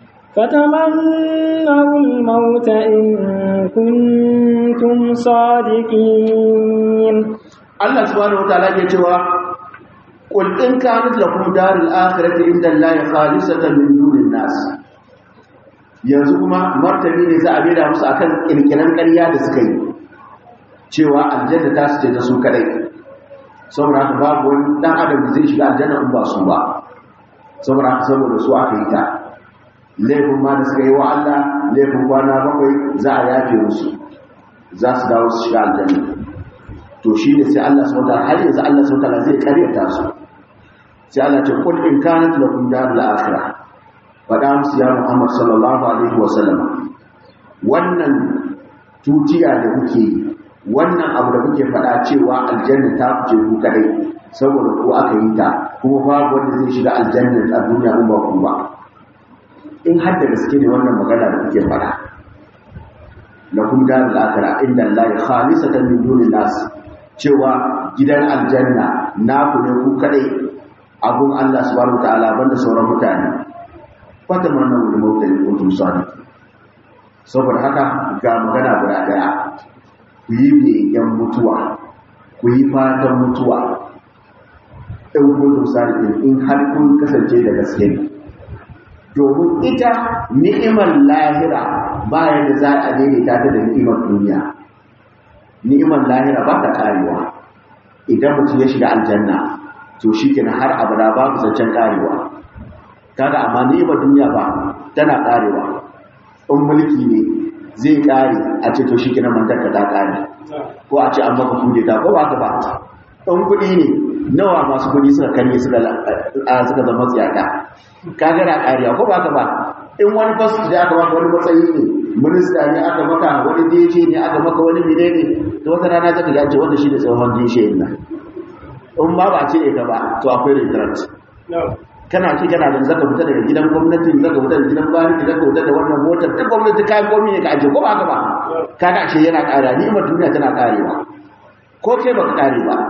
فتمنوا الموت إن كنتم صادقين. Allah subhanahu wataala ya cewa qul in kanat lakum darul akhirati inda Allahi khalisatan min dunin nas. Yanzu kuma martani ne za a bada musu akan kirkiran ƙarya da suka yi cewa aljanna ta su ce ta su kadai, saboda haka babu wani dan adam da zai shiga aljanna in ba su ba, saboda haka saboda su aka yi ta, laifin ma da suka yi wa Allah laifin kwana 7 za a yafe musu, za su dawo su shiga aljanna. To shi ne sai Allah subhanahu wataala har yanzu Allah subhanahu wataala zai karyata su, sai Allah ce qul in kanat lakum darul akhirah, faɗa musu ya Muhammad sallallahu alaihi wa sallam, wannan tutiya da kuke yi, wannan abu da kuke faɗa cewa aljanna ta fice ku kadai saboda ku aka yi ta, kuma babu wanda zai shiga aljanna a duniya in ba ku ba, in har da gaske ne wannan magana da kuke faɗa, lakum darul akhirah inda Allahi khalisatan min dunin nas, cewa gidan aljanna naku ne ku kadai abun Allah subhanahu wataala banda sauran mutane, fata mana wani mautai kuntum sadiqin. Saboda haka ga magana guda daya, ku yi begen mutuwa, ku yi fatan mutuwa in kuntum sadiqin, in har kun kasance da gaske ne, domin ita ni'imar lahira bayan da za a daidaita ta da ni'imar duniya. Ni'imar lahira ba ta karewa, idan mutum ya shiga aljanna to shi kenan har abada babu zancen karewa. Kaga amma ni'imar duniya ba tana karewa, in mulki ne zai kare a ce to shi kenan mantarka ta kare, ko a ce an maka kude ta, ko ba ka ba. In kuɗi ne nawa masu kuɗi suka karye suka zama tsiyaka, kaga na karewa, ko ba ka ba. In wani fasu da aka maka wani matsayi ne, minista ne aka maka, wani DJ ne aka maka, wani mine ne, to wata rana zaka ga ce wanda shi ne tsohon DJ nan. In ma ba ce ka ba to akwai regret. Kana ce kana da zaka fita daga gidan gwamnati, zaka fita daga gidan bariki, zaka fita da wannan motar, duk gwamnati kai komai ne ka aje, ko ba ka ba. Kaga ashe yana ƙara, ni ma duniya tana ƙarewa, ko kai baka ƙare ba,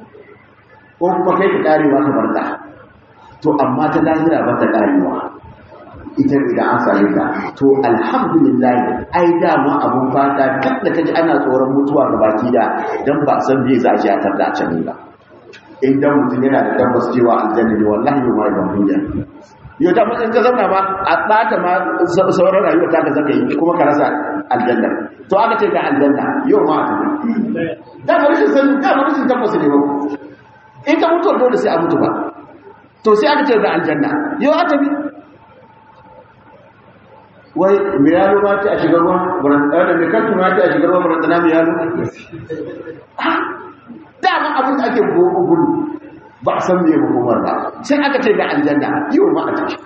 ko kuma kai ka ƙarewa ka barka. To amma ta lahira ba ta ƙarewa, ita idan an same ta to alhamdulillah. Ai dama abun fata duk da kaji ana tsoron mutuwa ga baki da dan ba san me za a ji a tarda a can ba. Idan mutum yana da tabbas cewa aljanna ne, wallahi yau ma ban hujja, yau ta mutum ka zauna ma a bata ma sauran rayuwa ta ka zaka yi kuma ka rasa aljanna. To aka ce ga aljanna yau ma a tafi, da ba rashin sani, da ba rashin tabbas ne ba, in ka mutu dole sai a mutu ba, to sai aka ce ga aljanna yau a tafi. Wai me yalo ma ta a shigar ruwan barantana, me kantu ma ta a shigar ruwan barantana me yalo. Dama abin da ake gudu ba a san me hukumar ba, sai aka ce ga aljanna yau ma a ciki.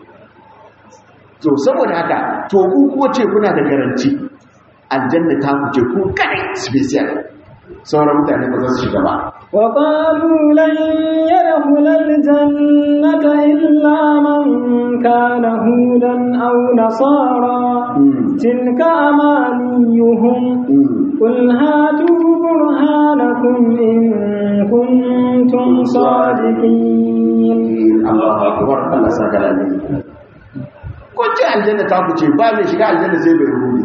To saboda haka to ku kuwa ce kuna da garanti aljanna ta kuce ku kai special, sauran mutane ba za su shiga ba. وقالوا لن يدخل الجنة إلا من كان هودا أو نصارى تلك أمانيهم قل هاتوا برهانكم إن كنتم صادقين. الله أكبر، الله سأكلم. كنت الجنة تاكوشي بالي شكا الجنة زي بيروني،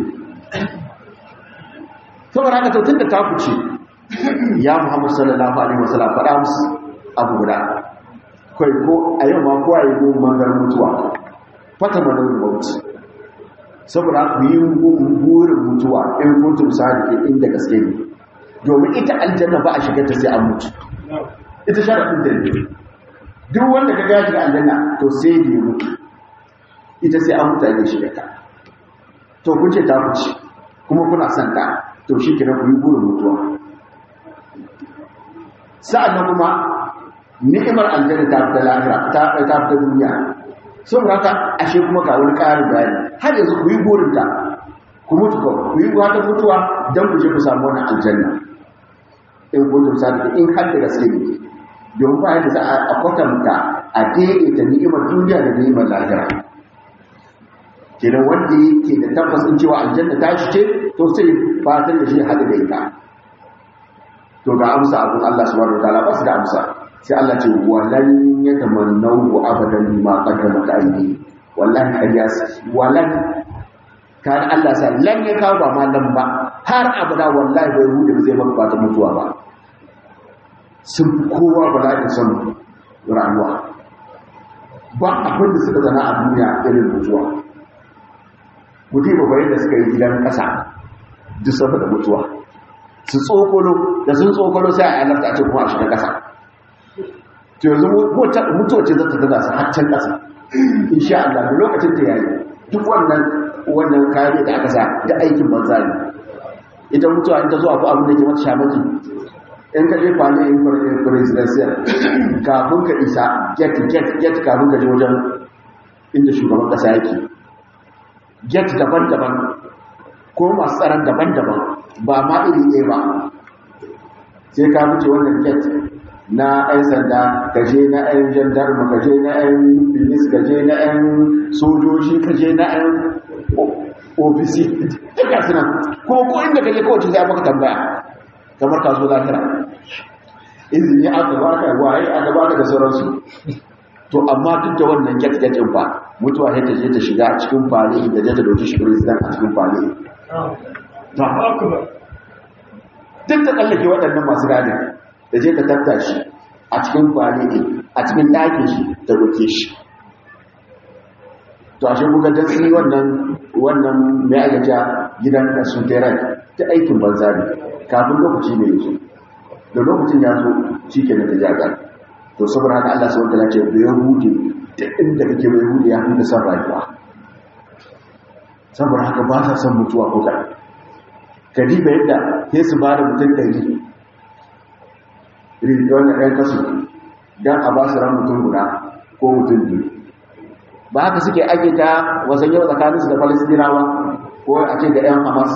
ثم رأيك توتن تاكوشي ya Muhammad sallallahu alaihi wasallam faɗa musu abu guda kai, ko a yau ma kowa ya yi mangar mutuwa, fata manar mauti, saboda ku yi burin mutuwa in kuntum sadiqin inda gaske ne, domin ita aljanna ba a shiga ta sai an mutu. ita sharafin da ne duk wanda ka gaji da aljanna to sai da ya mutu ita sai an mutane shi da ta to kun ce ta kuce kuma kuna son ta to shi kira ku yi burin mutuwa sa'annan kuma ni'imar aljanna ta fita lahira ta fita duniya saboda haka ashe kuma ga wani ƙarin bayani har yanzu ku yi burin ta ku mutu ku yi wata mutuwa don ku je ku samu wannan aljanna in kun tursa da in har da gaske ne domin ba yadda za a kwatanta a daidaita ni'imar duniya da ni'imar lahira kenan wanda yake da tabbas in cewa aljanna ta shi ce to sai fatan da shi haɗu da ita to ga amsa abin Allah subhanahu wataala ba su da amsa sai Allah ce walan yatamannahu abadan ma qaddamat aydi wallahi kariya walan kan Allah sai lan ya kawo ba malam ba har abada wallahi bai hude ba zai maka fata mutuwa ba sun kowa bala'in son rayuwa ba abin da suka zana a duniya irin mutuwa mutum ba bayan da suka yi gidan ƙasa duk saboda mutuwa su tsokolo da sun tsokolo sai a yalarta a ce kuma a shiga ƙasa to yanzu mutuwa ce zata daga su haccan ƙasa insha Allah da lokacin ta yayi duk wannan kayan da aka sa da aikin banza ne ita mutuwa in ta zo abu abin da ke mata shamaki in ka je kwale in presidential kafin ka isa get kafin ka je wajen inda shugaban ƙasa yake get daban-daban ko masu tsaron daban-daban ba ma iri ɗaya ba sai ka wuce wannan get na 'yan sanda kaje na 'yan jandarma kaje na 'yan bilis kaje na 'yan sojoji kaje na 'yan ofisi duka suna kuma ko inda kaje kowace sai maka tambaya kamar ka zo lafiya izini aka baka waye aka baka da sauransu to amma duk da wannan get ɗin fa mutuwa sai ta je ta shiga cikin fare da je ta dauki shi president a cikin fare duk ta tsallake waɗannan masu gane da je ta tattashi a cikin fare a cikin ɗakin shi ta dauke shi to ashe kuka dan sun wannan mai agaja gidan da su terai ta aikin banza ne kafin lokaci ne yake da lokacin ya zo shi ke na ta jaga to saboda haka Allah subhanahu wa ta'ala ce da yahudi da inda kake mai yahudi ya fi son rayuwa saboda haka ba sa son mutuwa ko kai kadiba yadda sai su ba da mutum ɗari ridon ɗan kasu don a ba su ran mutum guda ko mutum biyu ba haka suke ake ta wasan yau tsakaninsu da falastinawa ko a ce da 'yan hamas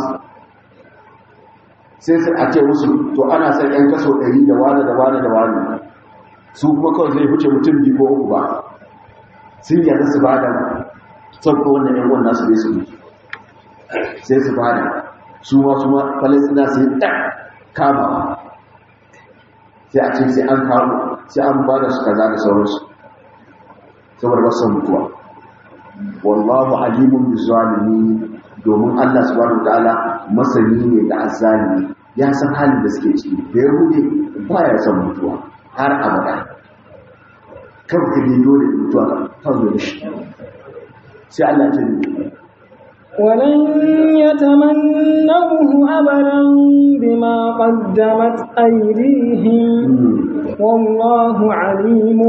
sai su a ce musu to ana son 'yan kaso 100 da wani da wani da wani su kuma kawai zai wuce mutum biyu ko uku ba sun yarda su ba da sauko wannan 'yan wannan su ne su sai su ba da su ma falastina sai ɗan kama sai a ce sai an kawo sai an ba da su kaza da sauransu saboda ba son mutuwa wallahu alimun bizalimi domin Allah subhanahu wataala masani ne da azzalimi ya san halin da suke ciki da yahudi baya son mutuwa har abada kan ka ne dole mutuwa ta zo da shi sai Allah ya ce ولن يتمنوه أبدا بما قدمت أيديهم والله عليم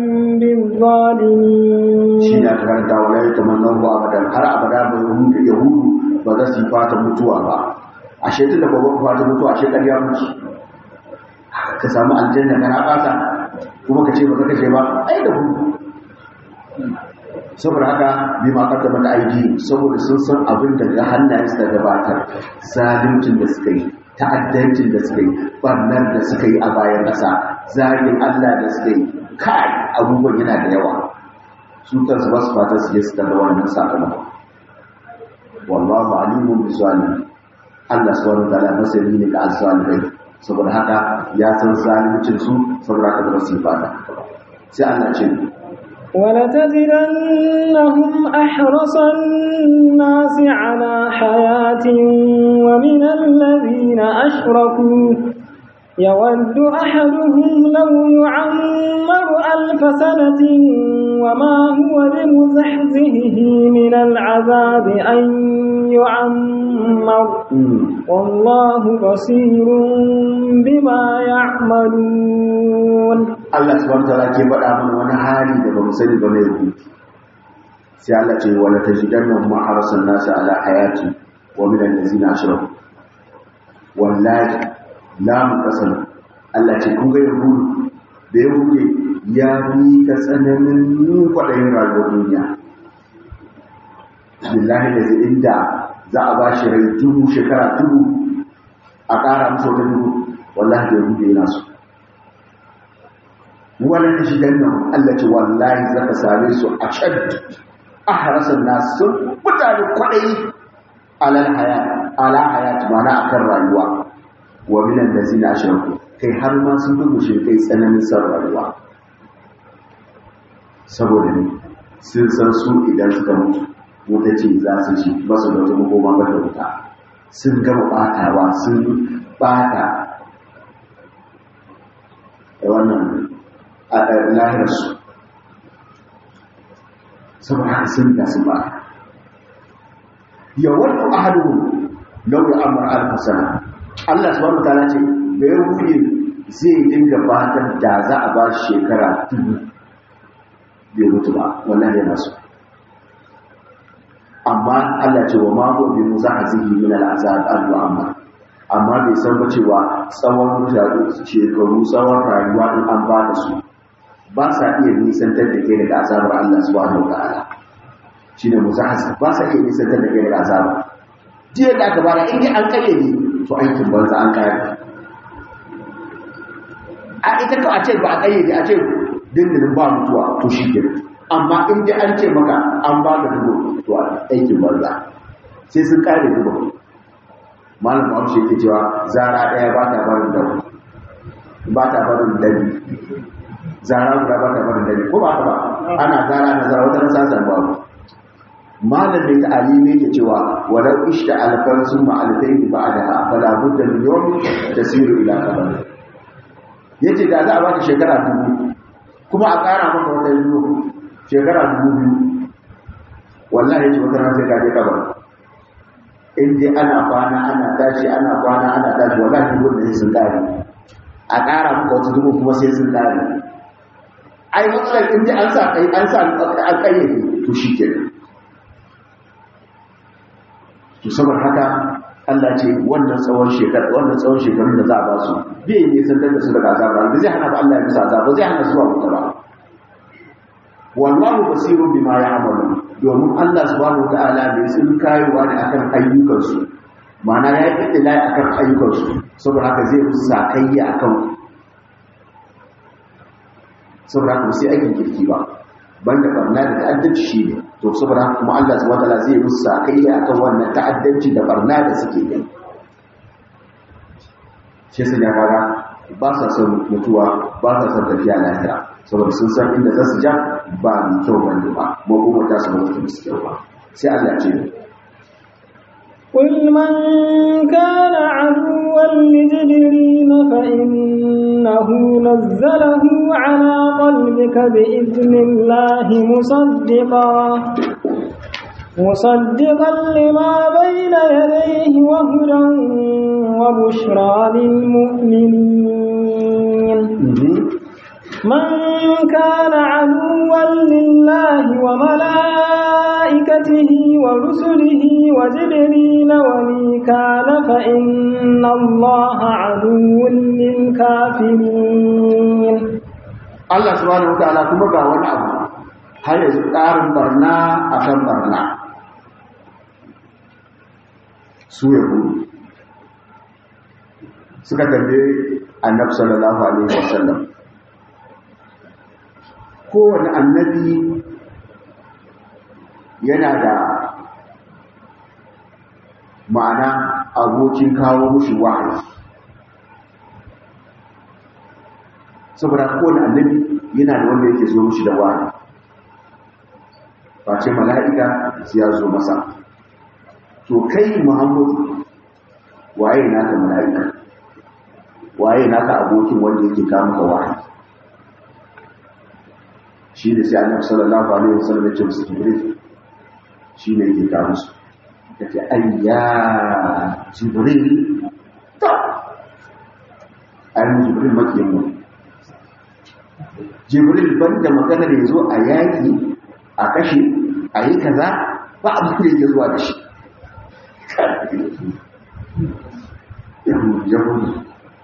بالظالمين شيء أكرمت ولا يتمنوه أبدا هر أبدا يهود بذا صفات متوى ashe tunda ba ku fata mutuwa ashe ƙarya muke ka samu aljanna kana fata kuma ka ce ba ka ce ba ai da ku saboda haka bi ma kaddama da aiki saboda sun san abin da ga hannayen su da gabatar zaluncin da suka yi ta'addancin da suka yi barnar da suka yi a bayan ƙasa zagin Allah da suka yi kai abubuwan yana da yawa su kansu ba su fata su je su tarda wannan sakamako wallahu alimun bizalim Allah subhanahu wa ta'ala masani ne ga azzalimai saboda haka ya san zaluncin su saboda haka ba su fata sai Allah ce ولتجدنهم أحرص الناس على حياة ومن الذين أشركوا يود أحدهم لو يعمر 1000 سنة وما هو بمزحزحه من العذاب أن يعمر يعمر والله بصير بما يعملون. Allah subhanahu wa ta'ala ke faɗa mana wani hali da ba mu sani ba ne ku sai Allah ce wala tajidanna ma harasan nas ala hayati wa min allazina ashraku wallahi la mutasal Allah ce kun ga yahudu da yahudu ya fi ka tsananin kwaɗayin rayuwar duniya billahi da zai inda za a ba shi rai dubu shekara dubu a ƙara musu wata dubu wallahi da yahudu yana so wala ta shi dannan Allah ce wallahi za ka same su a can a harasar nasu sun mutane kwaɗayi ala hayat mana a kan rayuwa wa minan da zina shirku kai har ma sun dubu shirkai tsananin san rayuwa saboda ne sun san su idan suka mutu wuta ce za su shi ba su da wata makoma ba da wuta sun gama ɓatawa sun ɓata da wannan a lahirarsu saboda haka sun da sun ba yawon ahadu lauyi amur alfasana Allah subhanahu wa ta'ala ce bai rufe zai dinga batar da za a ba shekara 1000 bai mutu ba wannan yana so amma Allah ce wa ma hu bi muzahihi min al'azab amma bai san ba cewa tsawon shekaru tsawon rayuwa in an ba da su ba sa iya nisantar da ke daga azabar Allah subhanahu wa ta'ala shine muzahaz ba sa iya nisantar da ke daga azabar jiya da aka bara in an kare ne to aikin banza an kare a ita ka a ce ba a kayyade a ce dindinin ba mutuwa to shi ke amma in dai an ce maka an ba da dubu to aikin banza sai sun kare dubu malam Bahaushe yake cewa zara daya ba ta barin dabu ba ta barin dabi zara guda ba ta barin dabi ko ba ta ba ana zara na zara wata rasa zan babu malam da ta'ali ne ke cewa walau ishta alfan summa alfayn ba'daha fala budda min yawm tasiru ila qabr yace da za a baka shekara 2000 kuma a ƙara maka wata biyu shekara 2000 wallahi yace wata ran sai ka je kabar in dai ana kwana ana tashi ana kwana ana tashi wallahi duk da sun kare a ƙara maka wata dubu kuma sai sun kare ai matsalar in dai an sa an kayyade to shikenan to saboda haka Allah ce wannan tsawon shekarun da za a ba su bai ne san da su daga azaba ba zai hana ba Allah ya musa azaba zai hana su ba wuta ba wallahu basirun bima ya'malun domin Allah subhanahu wataala bai sun kayowa ne akan ayyukansu ma'ana ya yi idilai akan ayyukansu saboda haka zai musu sakayya akan saboda haka sai aikin kirki ba banda barna da ta'addanci shi ne to saboda kuma Allah subhanahu wataala zai musu sakayya akan wannan ta'addanci da barna da suke yi shi sai ya fara ba sa son mutuwa ba sa son tafiya lahira saboda sun san inda za su ja ba mai kyau bane ba mu kuma ta samu wata kyau ba sai Allah ce قل من كان عدوا لجبريل فإنه نزله على قلبك بإذن الله مصدقا لما بين يديه وهدى وبشرى للمؤمنين من كان عدوا لله وملائكته ورسله وجبريل وميكال فإن الله عدو للكافرين. الله سبحانه وتعالى كما قال ونعم هل يزقار برنا أخم برنا سوء suka tambaye annabi sallallahu alaihi wasallam kowane annabi yana da ma'ana abokin kawo mushi wahayi saboda kowane annabi yana da wanda yake zo mushi da wahayi face mala'ika ya zo masa to kai Muhammadu waye naka mala'ika waye naka abokin wanda yake kawo maka wahayi shi ne sai annabi sallallahu alaihi wasallam ya ce musu Jibril shi ne yake kawo musu kace ayya jibril ta ayin jibril makiyin mu jibril banda magana da yazo a yaki a kashe a yi kaza ba abu da yake zuwa da shi yahudu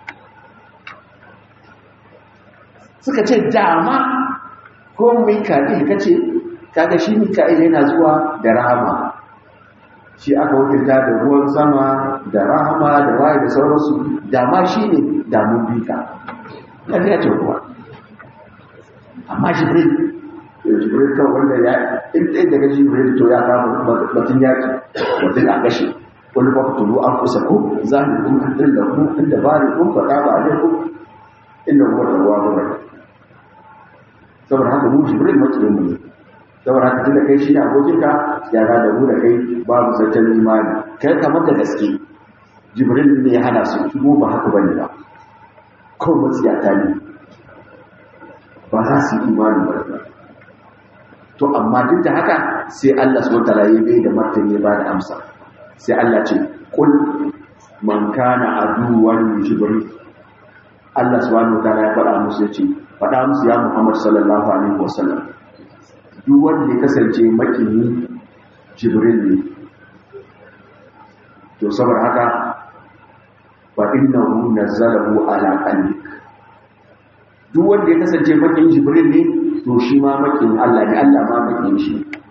suka ce dama ko mika'il kace kaga shi mika'il yana zuwa da rahama shi aka wakilta da ruwan sama da rahama da waye da sauransu dama shi ne damun bika kan ya ce kuwa amma jibril kan wanda ya ɗaya daga jibril to ya kama batun yaki batun a gashi wani ba ku tulu an kusa ku za ni kun an ɗin da ku inda ba ni kun faɗa ba ne ku inda kuwa da ruwa ba bai saboda haka mu jibril makiyin mu ne saboda haka tunda kai shi ne abokinka ya ga da mu da kai babu zancen imani kai kamar da gaske jibril ne ya hana su shigo ba haka bane ba ko matsiyata ne ba za su yi imani ba to amma duk da haka sai Allah subhanahu wataala ya bai da martani ya ba da amsa sai Allah ce kul man kana aduwan jibril Allah subhanahu wataala ya faɗa musu ya ce faɗa musu ya Muhammad sallallahu alaihi wasallam duk wanda ya kasance makini jibril ne to saboda haka fa innahu nazzalahu ala qalbik duk wanda ya kasance makin jibril ne to shi ma makin Allah ne Allah ma makin shi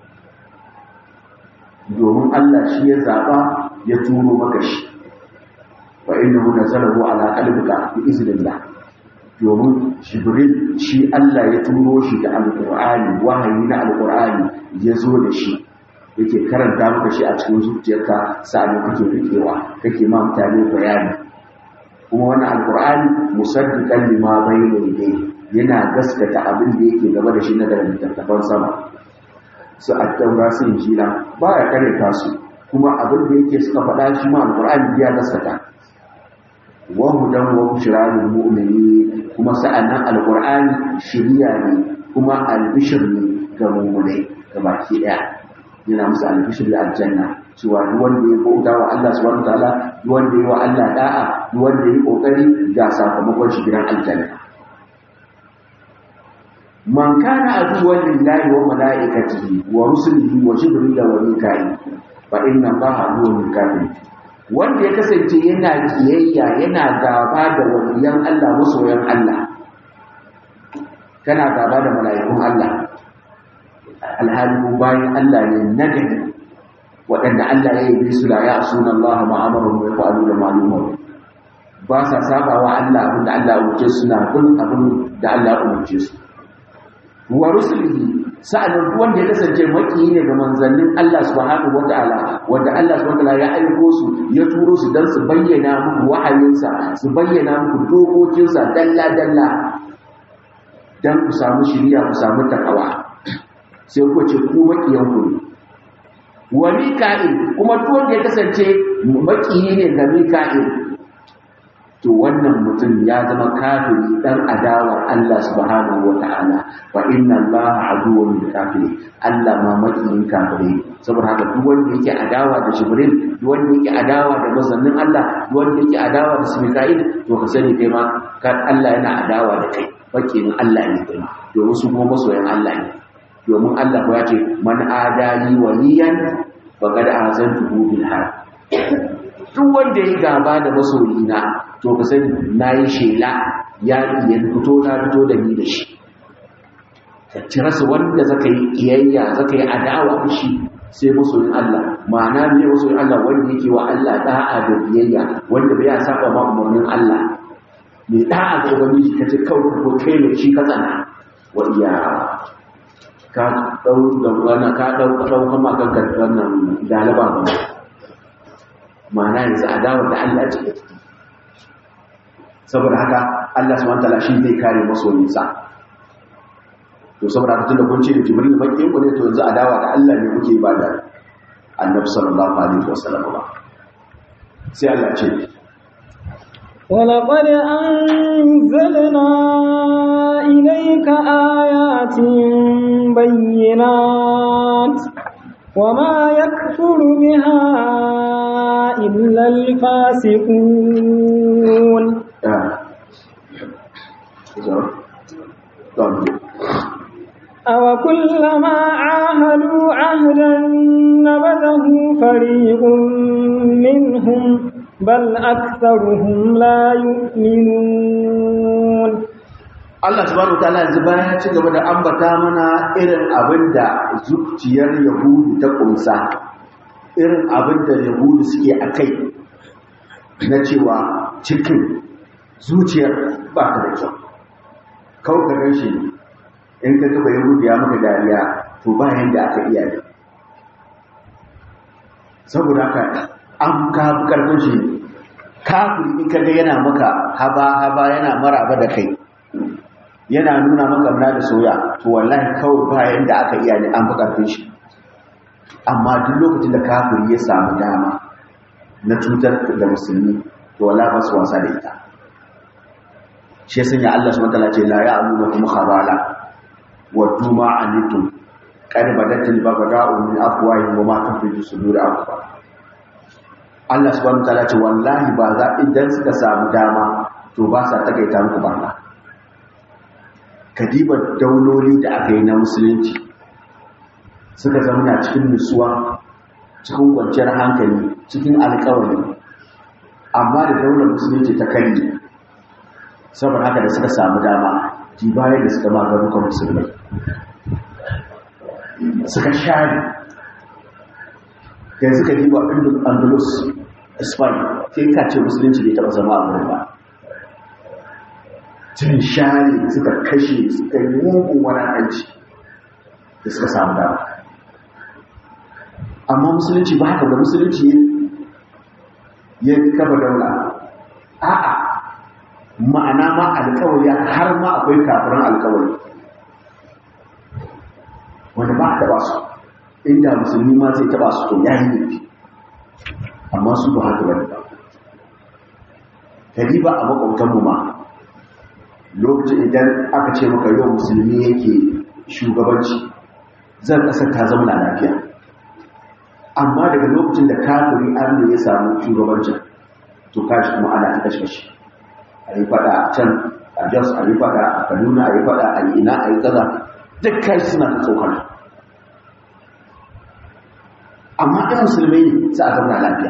domin Allah shi ya zaba ya turo maka shi fa innahu nazzalahu ala qalbika bi iznillah domin jibril shi Allah ya turo shi da alqur'ani wahayi na alqur'ani ya zo da shi yake karanta maka shi a cikin zuciyarka sa'an kake rikewa kake ma mutane bayani kuma wannan alqur'ani musaddiqan lima bayna yadayhi yana gaskata abin da yake gaba da shi na daga littattafan sama su at-taura su injila baya karanta su kuma abin da yake suka faɗa shi ma alqur'ani ya gaskata wa hudan wa bushra lil mu'minin kuma sa'annan alqur'ani shiriya ne kuma albishir ne ga mu'minai gabaki daya yana musu albishir da aljanna cewa duk wanda ya bauta wa Allah subhanahu wataala duk wanda ya wa Allah da'a duk wanda ya kokari ga sakamakon shi gidan aljanna man kana aduwwan lillahi wa malaikatihi wa rusulihi wa jibril wa mika'il fa inna allaha aduwwun kafir wanda ya kasance yana kiyayya yana gaba da waliyan Allah masoyan Allah kana gaba da mala'ikun Allah alhalin bayan Allah ne nagari waɗanda Allah ya yi su la ya suna Allah ma'amarin mai fa'alu da malumar ba sa saba wa Allah abinda Allah ya umarce su na bin abin da Allah ya umarce su wa rusulihi sa'annan wanda ya kasance maki ne ga manzannin Allah subhanahu wata'ala wanda Allah subhanahu wata'ala ya aiko su ya turo su dan su bayyana muku wahayinsa su bayyana muku dokokinsa dalla dalla dan ku samu shiriya ku samu takawa sai ku ce ku makiyan ku ne wa mika'il kuma duk wanda ya kasance makiyi ne ga mika'il to wannan mutum ya zama kafiri dan adawar Allah subhanahu wata'ala wa inna Allaha aduwwun lil kafirin Allah ma makiyin kafiri saboda haka duk wanda yake adawa da Jibril duk wanda yake adawa da manzannin Allah duk wanda yake adawa da Mika'il to ka sani kai ma kan Allah yana adawa da kai makiyin Allah ne kai domin su kuma masoyan Allah ne domin Allah ya ce man adali waliyan faqad azantuhu bil harb duk wanda ya gaba da masoyina to ka sani nayi shela ya fito da ni da shi ka cira su wanda zaka yi kiyayya zaka yi adawa da shi sai masoyin Allah ma'ana ne masoyin Allah wanda yake wa Allah da'a da biyayya wanda bai saba ma umarnin Allah mai da'a ga ubangiji kace kawai ko kai ne shi ka tsana wa iya ka dau da wannan ka dau kuma kanka wannan dalaba ba ma'ana yanzu adawa da Allah ce saboda haka Allah subhanahu wataala shi zai kare masoyinsa to saboda haka tunda kun ce da Jibril bakin ku ne to yanzu adawa da Allah ne kuke ba da Annabi sallallahu alaihi wasallam ba sai Allah ce ولقد أنزلنا إليك آيات بينات وما يكفر بها إلا الفاسقون أو كلما عاهدوا عهدا نبذه فريق منهم بل أكثرهم لا يؤمنون. Allah subhanahu wataala yanzu bayan ya ci gaba da ambata mana irin abinda zuciyar Yahudu ta kunsa, irin abinda Yahudu suke akai na cewa cikin zuciyar ba ta da kyau. Kawai ka gan shi in ka gaba Yahudu ya maka dariya to ba yanda aka iya ne. Saboda haka an ka karfin shi kafiri in ka ga yana maka haba yana maraba da kai, yana nuna maka muna da soya, to wallahi kawai bayan da aka iya ne an buƙatun shi. Amma duk lokacin da kafiri ya samu dama na cutar da musulmi, to wallahi ba su wasa da ita. Shi ya sanya Allah subhanahu wataala ce la ya'lamukum khabala wa duma anitum qad badatil baghda'u min afwahihim wa ma tukhfi sudur akbar. Allah subhanahu wataala ce wallahi ba za idan suka samu dama to ba sa takaita muku barna. Kadibar dauloli da aka yi na musulunci suka zama cikin nutsuwa, cikin kwanciyar hankali, cikin alƙawari, amma da daular musulunci ta karye, saboda haka da suka samu dama jibayar da suka magarukan musulmai suka share da suka yi wa Andalus Spain sai ka ce musulunci bai taɓa zama a wurin ba. Cin share suka kashe suka yi mugun wani hanci da suka samu dama. Amma musulunci ba haka da musulunci ya kafa daula. A'a, ma'ana ma alƙawari har ma akwai kafirin alƙawari wanda ba a taɓa su, inda musulmi ma zai taɓa su to ya yi nufi, amma su ba haka wani ba. Kadiba a makwabtanmu ma lokacin idan aka ce maka yau musulmi yake shugabanci zan ƙasar ta zama lafiya, amma daga lokacin da kafiri an ya samu shugabancin to kashi kuma ana ta kashe a yi fada a can a jos a yi fada a kaduna a yi fada a ina a yi kaza duk kai suna ta tsokar. Amma ɗan musulmai ne za a zama lafiya,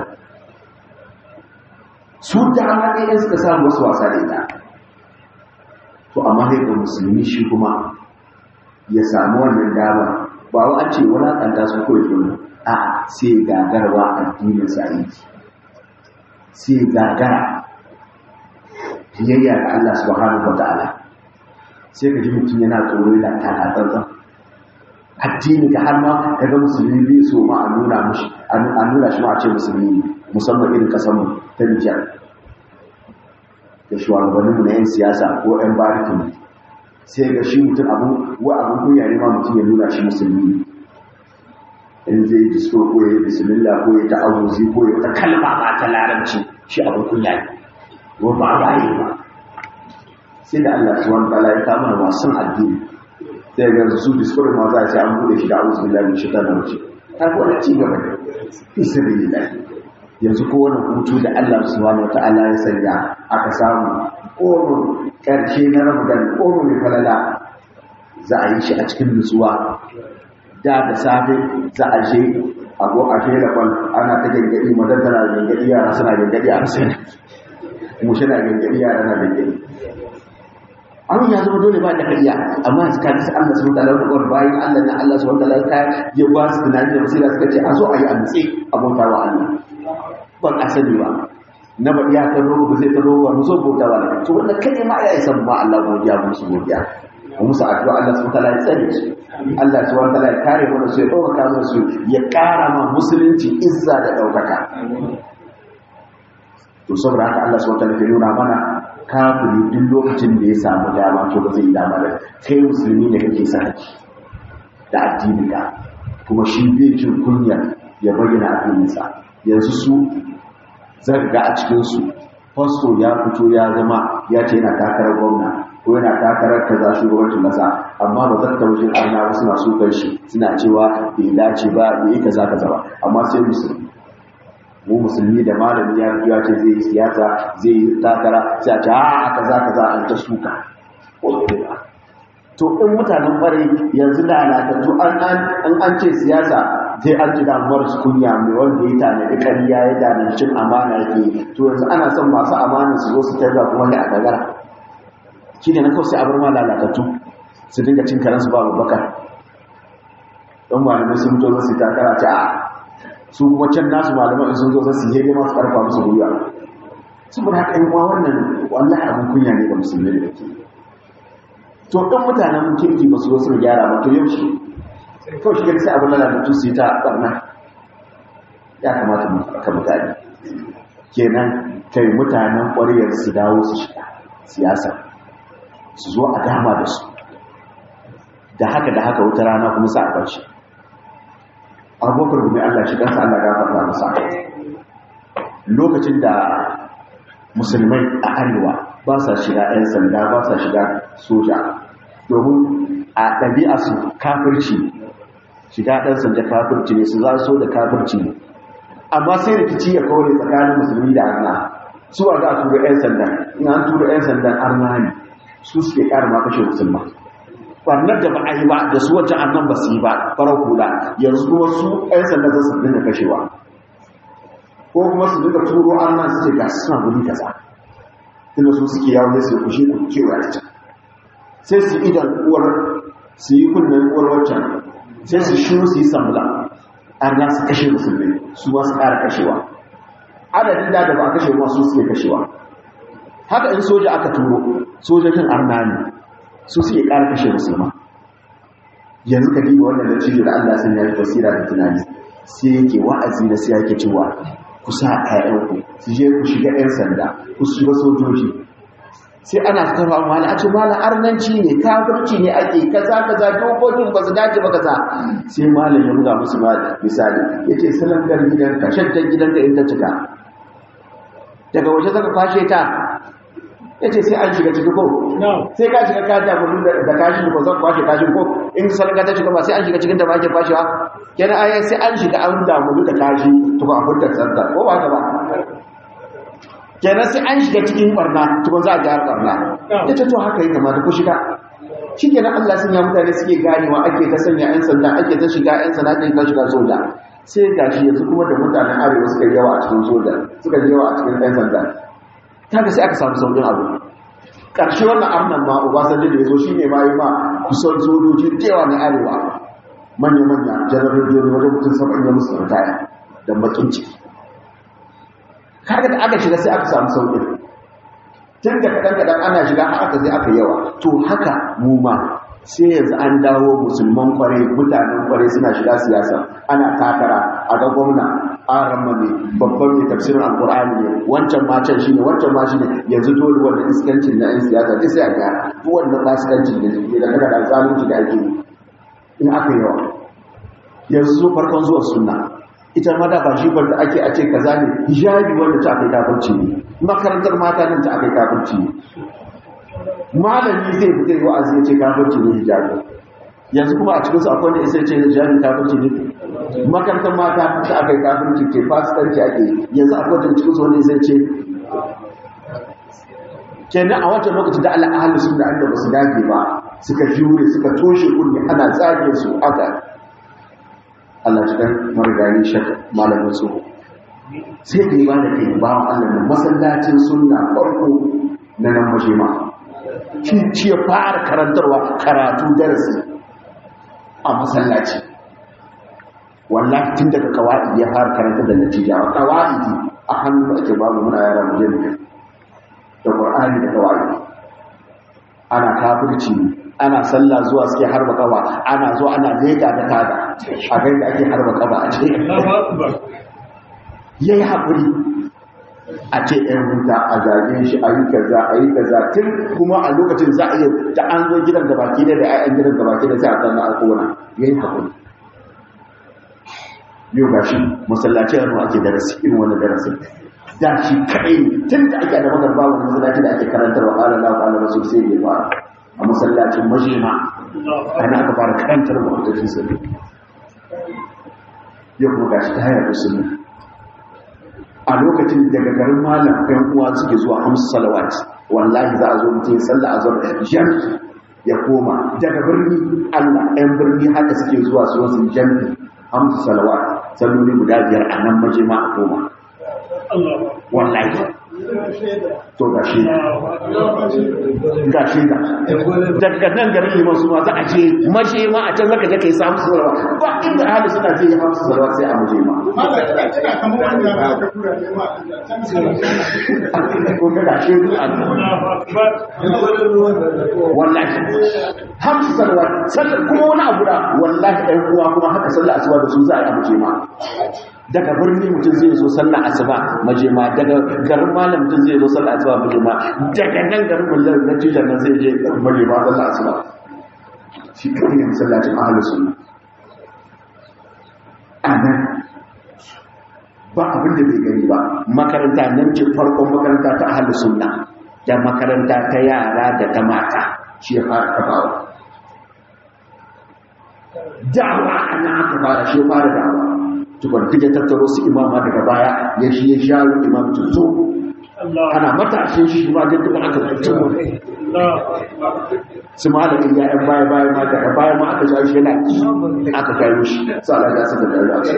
su dama ɗaya suka samu wasu wasa da ita. To amma haifar musulmi shi kuma ya samu wannan dama ba wa an ce wulaƙanta su kawai tsoron a sai gagarwa addinin sa'iki, sai gagara biyayya ga Allah subhanahu wa ta'ala, sai ka ji mutum yana tsoro da takatsantsan addini ka har ma daga musulmi bai so ma a nuna shi ma a ce musulmi, musamman irin kasanmu ta Nijar da shugabanninmu na 'yan siyasa ko 'yan barikin, sai ga shi mutum abin kunya ne ma mutum ya nuna shi musulmi in zai yi disko ko ya yi bismillah ko ya ta awuzi ko ya ta kalma ba ta larabci, shi abin kunya ne ko ba a baye ba. Sai da Allah subhanahu wa ta'ala ya kama wasan addini, sai ga su disko ma za a ce an bude shi da awuzi billahi min shaitanir rajim, ta ko wani ci gaba da fi sabilillah. Yanzu ko wani hutu da Allah subhanahu wa ta'ala ya sanya aka samu ƙoron ƙarshe na Ramadan, ƙoro mai falala za a yi shi a cikin nutsuwa. Da safe za a je a go a fere kwal ana ta gangadi, madan tana gangadi, yara suna gangadi a rasai, mushe na gangadi, yara na gangadi. Abin ya zama dole ba da kariya, amma yanzu ka ji Allah subhanahu wa ta'ala da ƙwar bayan Allah na Allah subhanahu wa ta'ala ya ba su tunani da basira suka ce a zo a yi amtsi abota wa Allah. Ban asali ba na ba ya ta rogo ba zai ta rogo mu zo bauta wa Allah, to wannan kai ma ya isa ma Allah godiya musu godiya, musu addu'a Allah subhanahu wa ta'ala ya tsare su, Allah subhanahu wa ta'ala ya kare mu su, ya dauka mu su, ya kara ma musulunci izza da daukaka. To saboda haka Allah subhanahu wa ta'ala ya nuna mana kafiri duk lokacin da ya samu dama to ba zai dama da kai musulmi da kake saki da addini ka, kuma shi bai jin kunya ya bayyana addininsa. Yanzu su zarga a cikinsu fasto ya fito ya zama ya ce yana takarar gwamna ko yana takarar kaza shugabancin kasa, amma ba za ka wajen arna wasu masu kan shi suna cewa bai dace ba bai yi kaza kaza ba amma sai musulmi da malami ya ce zai yi siyasa zai yi takara sai a ce kaza kaza an ta suka to in mutanen kwarai yanzu lalatattu an ce siyasa sai an ji damuwar su kunya mai wanda ya tanadi ƙarya ya tanadi cin amana yake to yanzu ana son masu amana su zo su tarza kuma da a gagara shi ne na kawai sai a bar ma lalatattu su dinga cin karansu ba babbakar don malamai sun zo su takara ta su kuma can nasu malamai sun zo su yi masu karfa musu gwiwa saboda haka yin wannan wallahi abin kunya ne ga musulmi da ke to ɗan mutanen kirki ba su zo su gyara ba to yaushe kawai shigar sai abin lalatattu su yi ta ɓarna ya kamata mu aka mutane kenan kai mutanen ƙwariyar su dawo su shiga siyasa su zo a dama da su da haka wata rana kuma sa a ƙarshe abubakar gumi Allah shi kansa Allah gafarta masa lokacin da musulmai a arewa ba sa shiga 'yan sanda ba sa shiga soja domin a ɗabi'a su kafirci shiga ɗan sanda kafirci ne su za so da kafirci ne amma sai rikici ya kawai tsakanin musulmi da arna su a za a tura 'yan sanda in an tura 'yan sandan arna ne su suke ƙara ma kashe musulma ɓarnar da ba a yi ba da su wancan annan ba su yi ba farar hula yanzu kuma su 'yan sanda za su dinga kashewa ko kuma su dinga turo arna su ce ga suna guri kaza tunda su suke yawon da su kushe ku kewa da can sai su idan uwar su yi kunnen uwar waccan sai su shiru su yi samula arna su kashe musulmi su ma su ƙara kashewa adadin da ba a kashe ma su suke kashewa haka in soja aka turo sojojin arna ne su suke ƙara kashe musulma yanzu ka diba wannan da cijo da Allah sun yi basira da tunani sai yake wa'azi da sai yake cewa ku sa ƴaƴanku su je ku shiga 'yan sanda ku shiga sojoji sai ana karfa mala a ce mala arnanci ne kafirci ne ake kaza dokokin ba su dace ba kaza sai malam ya buga musu misali yace salangar gidanka shaddan gidanka in ta cika daga waje zaka kwashe ta yace sai an shiga ciki ko sai ka shiga ka da gurin da kashin ko zan kwashe kashin ko in salanga ta shiga ba sai an shiga cikin da ba ke kwashewa kenan ai sai an shiga an damu da kashi to ba furta tsanta ko ba ta ba kenan sai an shiga cikin barna tukun za a ga barna yace to haka yake kamata ku shiga shikenan Allah sun ya mutane suke ganewa ake ta sanya 'yan sanda ake ta shiga 'yan sanda ake ta shiga soja sai gashi yanzu kuma da mutanen arewa suka yawa a cikin soja suka yawa a cikin 'yan sanda kaga sai aka samu saukin abu karshe wannan arnan ma Obasanjo da yazo shine ma yi ma kusan sojoji tewa na arewa manya janarorin wajen mutum 70 ya musu ritaya da bakin ciki kaga da aka shiga sai aka samu sauƙin tun da kaɗan ana shiga har aka zai aka yawa to haka mu ma sai yanzu an dawo musulman kwarai mutanen kwarai suna shiga siyasa ana takara a ga gwamna an ramma ne babban mai tafsirin alkur'ani ne wancan ma can shine wancan ma shine yanzu dole wannan iskancin na yan siyasa duk sai a ga duk wannan fasikanci da kada da zalunci da ake in aka yawa yanzu farkon zuwa sunna ita ma da ba shi wanda ake a ce kaza ne hijabi wanda ta akai kafirci ne makarantar mata nan ta akai kafirci ne malami zai fita yi wa'azi ya ce kafirci ne hijabi yanzu kuma a cikin su akwai wanda isa ce hijabi kafirci ne makarantar mata ta akai kafirci ke fasikanci ake yanzu akwai wanda cikin su wanda isa ce kenan a wancan lokacin da Allah ahlus sunna da ba su dage ba suka jure suka toshe kunni ana zage su aka Allah cikin marigayi shaka malamin su sai da ba da kai ba Allah da masallacin sunna farko na nan majima shi ya fara karantarwa karatu darasi a masallaci wallahi tun daga kawai ya fara karanta da natija kawai a hannu ake babu muna yara mujallin da Qur'ani da kawai ana kafirci ana sallah zuwa suke harba kawa ana zo ana lega da tada a gaida ake harba kawa a ce yayi hakuri a ce ɗan wuta a zage shi a yi kaza tun kuma a lokacin za a yi da an zo gidan gabaki da ayyan gidan gabaki da sai a tsanna a kona yayi hakuri yau gashi masallaci yanzu ake darasi irin wani darasin da shi kai tun da ake da magarba wani masallaci da ake karantarwa ala Allah ala rasul sai ya fara a masallacin majima ana aka fara karantar mu'addadin sunna yau kuma gashi ta hayar sunna a lokacin daga garin malam ɗan uwa suke zuwa hamsu salawat wallahi za a zo mutum sallah a zuwa jami'i ya koma daga birni Allah ɗan birni haka suke zuwa su wasu jami'i hamsu salawat salloli guda 5 a nan maje ma a koma wallahi to gashi daga nan garin liman su ma za a ce maje ma a can zaka je kai samu sarwa ba inda ahli suna je ya hamsu sarwa sai a maje ma ko ga gashi wallahi hamsu sarwa sallar kuma wani abu da wallahi ɗan uwa kuma haka sallar asuba da su za a yi a maje ma daga birni mutum zai zo sallar asuba majema daga garin malam mutum zai zo sallar asuba majema daga nan garin mullar na tijar nan zai je majema sallar asuba shi kan yin sallacin ahlus sunna anan ba abin da bai gani ba makaranta nan ce farkon makaranta ta ahlus sunna da makaranta ta yara da ta mata shi ya fara kafawa da'awa ana aka fara shi fara da'awa tukun duk ya tattaro su imama daga baya ya shi ya shawo imam tuzo ana matashin shi ma duk aka tuzo su ma da ya yan baya baya ma daga baya ma aka shawo shi yana aka kayo shi sa Allah ya saka da Allah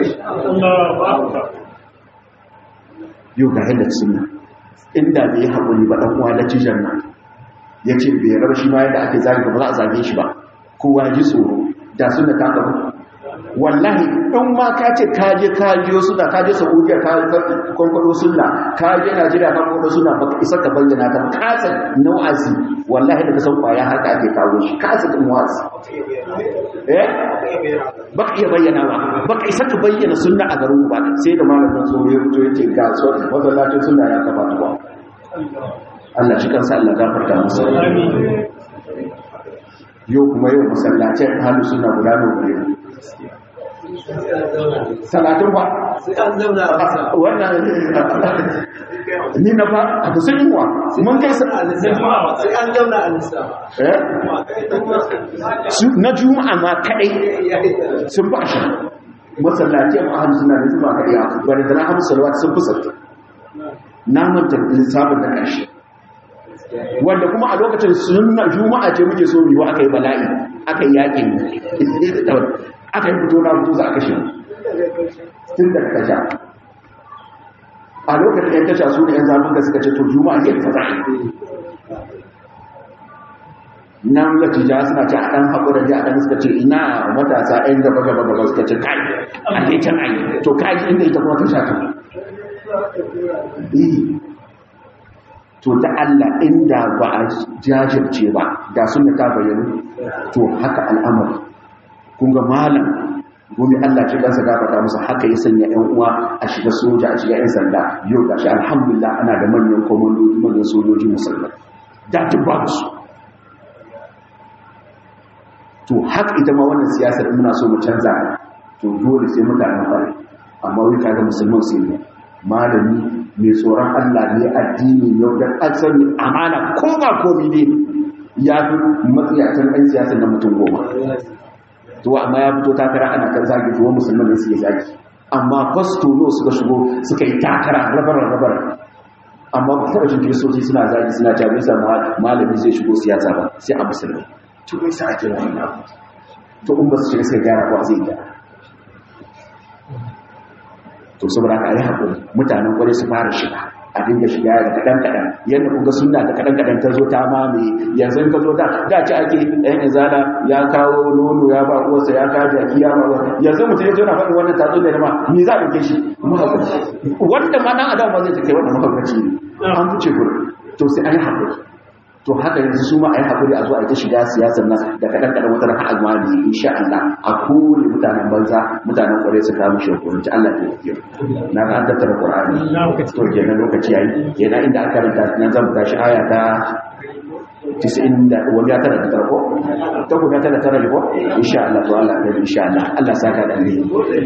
yau ga hada sunna inda bai haƙuri ba dan uwa da cijan nan yace bai rabar shi ma yadda ake zage ba za a zage shi ba kowa ji tsoro da sunna ta kafa wallahi in ma ka ce kaje suna kaje saudiya ka kwankwado suna kaje najeriya ka kwankwado suna baka isa ka bayyana ta kasa nau'azi wallahi da ka san kwaya haka ake kawo shi kasa din wa'azi baka iya bayyana ba baka isa ka bayyana sunna a garin ba sai da malamin tsoro ya fito yace ga so masallacin sunna ya kafa tuwa Allah shi kansa Allah gafarta masa yau kuma yau masallacin halu sunna guda ne talatin ba wannan ni na ba a kusa yin wa mun kai sai an zauna a lissa na juma'a ma kadai sun ba shi masallaci a ahal suna da juma'a kadai a bari da na hamsu salawat sun fi sattu na manta lissafin da ƙarshe wanda kuma a lokacin sunna juma'a ce muke so yiwu aka yi bala'i aka yi yaƙin aka yi fito na fito za a kashe tun da tasha a lokacin yan tasha su ne yan zafin da suka ce to juma'a ne ta za'a nan latija suna ce a ɗan haƙurar da a ɗan suka ce ina matasa yan gaba gaba suka ce kai a ne can ayi to kai inda ita kuma tasha ta to da Allah inda ba a jajirce ba da sunna ta bayyana to haka al'amari kun ga malam gobe Allah ce kansa gafarta musu haka ya sanya ƴan uwa a shiga soja a shiga ƴan sanda yau gashi alhamdulillah ana da manyan komandoji manyan sojoji musulmai da ba su to haka ita ma wannan siyasar muna so mu canza to dole sai mutanen fare amma wai kaga musulman sai ne malami mai tsoron Allah ne addini ne da asali amana ko ba komai ne ya fi matsiyacin ɗan siyasar na mutum goma to amma ya fito takara ana kan zagi to musulman ne suke zagi amma fasto no suka shigo suka yi takara rabar amma ba ta rashin kiristoci suna zagi suna jami'a malami zai shigo siyasa ba sai a musulmi to bai sa ake wannan to in ba su shiga sai gyara ba zai gyara to saboda haka yi haƙuri mutanen kwarai su fara shiga a dinga shiga da kaɗan-kaɗan yadda kuga suna da kaɗan-kaɗan ta zo ta mamaye yanzu ka zo da ci ake ɗan izala ya kawo nono ya ba uwarsa ya kawo jaki ya ba uwarsa yanzu mutum ya zo na faɗin wannan tatsun da ma ni za a ɗauke shi mahaukaci wanda ma ɗan adam ma zai ta kai wannan mahaukaci ne an fice gudu to sai a yi haƙuri to haka yanzu su ma a yi haƙuri a zo a yi ta shiga siyasar nan da kaɗan-kaɗan wata raka almani insha Allah a kore mutanen banza mutanen ƙwarai su kawo mishi hukunci Allah ta yi na ga an tattara ƙwararri to kenan lokaci yayi kenan inda aka rinta nan zan tashi aya ta 90 da wani ya tara da tara ko ta kuma tara tara ne ko insha Allah to Allah ya insha Allah Allah saka da ni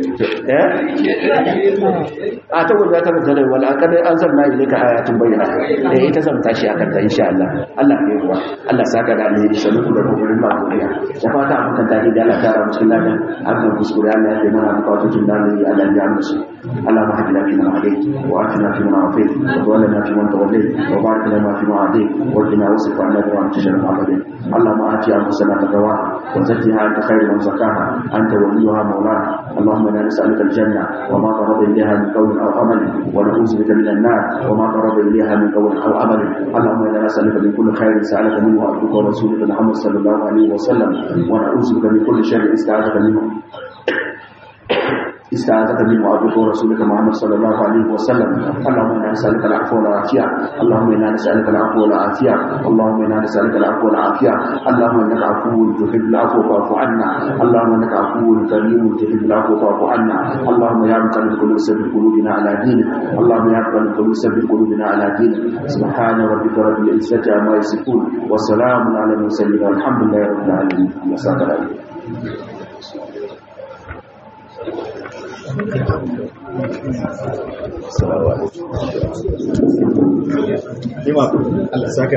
a ta kuma tara tara wala akada an zanna ilaka ayatun bayyana ita zan tashi akan ta insha Allah Allah ya yi Allah saka da ni sanu da kokarin ma godiya da fata abukan tare da Allah tara cikin ladan akan kuskure Allah ya mana bukatun da ni Allah ya amsa Allah ma hadina fi ma hadai wa atina fi ma afait wa lana fi man tawallait wa barik lana fi ma hadai wa qina wasfa lana wa antashar abadin اللهم آت أنفسنا تقواها وزكها أنت خير من زكاها أنت وليها مولاها اللهم إنا نسألك الجنة وما قرب إليها من قول أو عمل ونعوذ بك من النار وما قرب إليها من قول أو عمل اللهم إنا نسألك من كل خير سألك منه عبدك ورسولك محمد صلى الله عليه وسلم ونعوذ بك من كل شر استعاذك منه منه عبدك ورسولك محمد صلى الله عليه وسلم اللهم انا نسالك العفو والعافيه اللهم انا نسالك العفو والعافيه اللهم انا نسالك العفو والعافيه اللهم انك عفو تحب العفو فاعف عنا اللهم انك عفو كريم تحب العفو فاعف عنا اللهم يا مقلب القلوب ثبت قلوبنا على دينك اللهم يا مقلب القلوب ثبت قلوبنا على دينك سبحان ربك رب العزه عما يصفون وسلام على المرسلين والحمد لله رب العالمين. Allah saka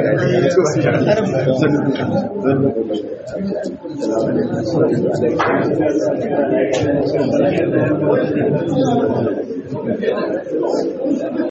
da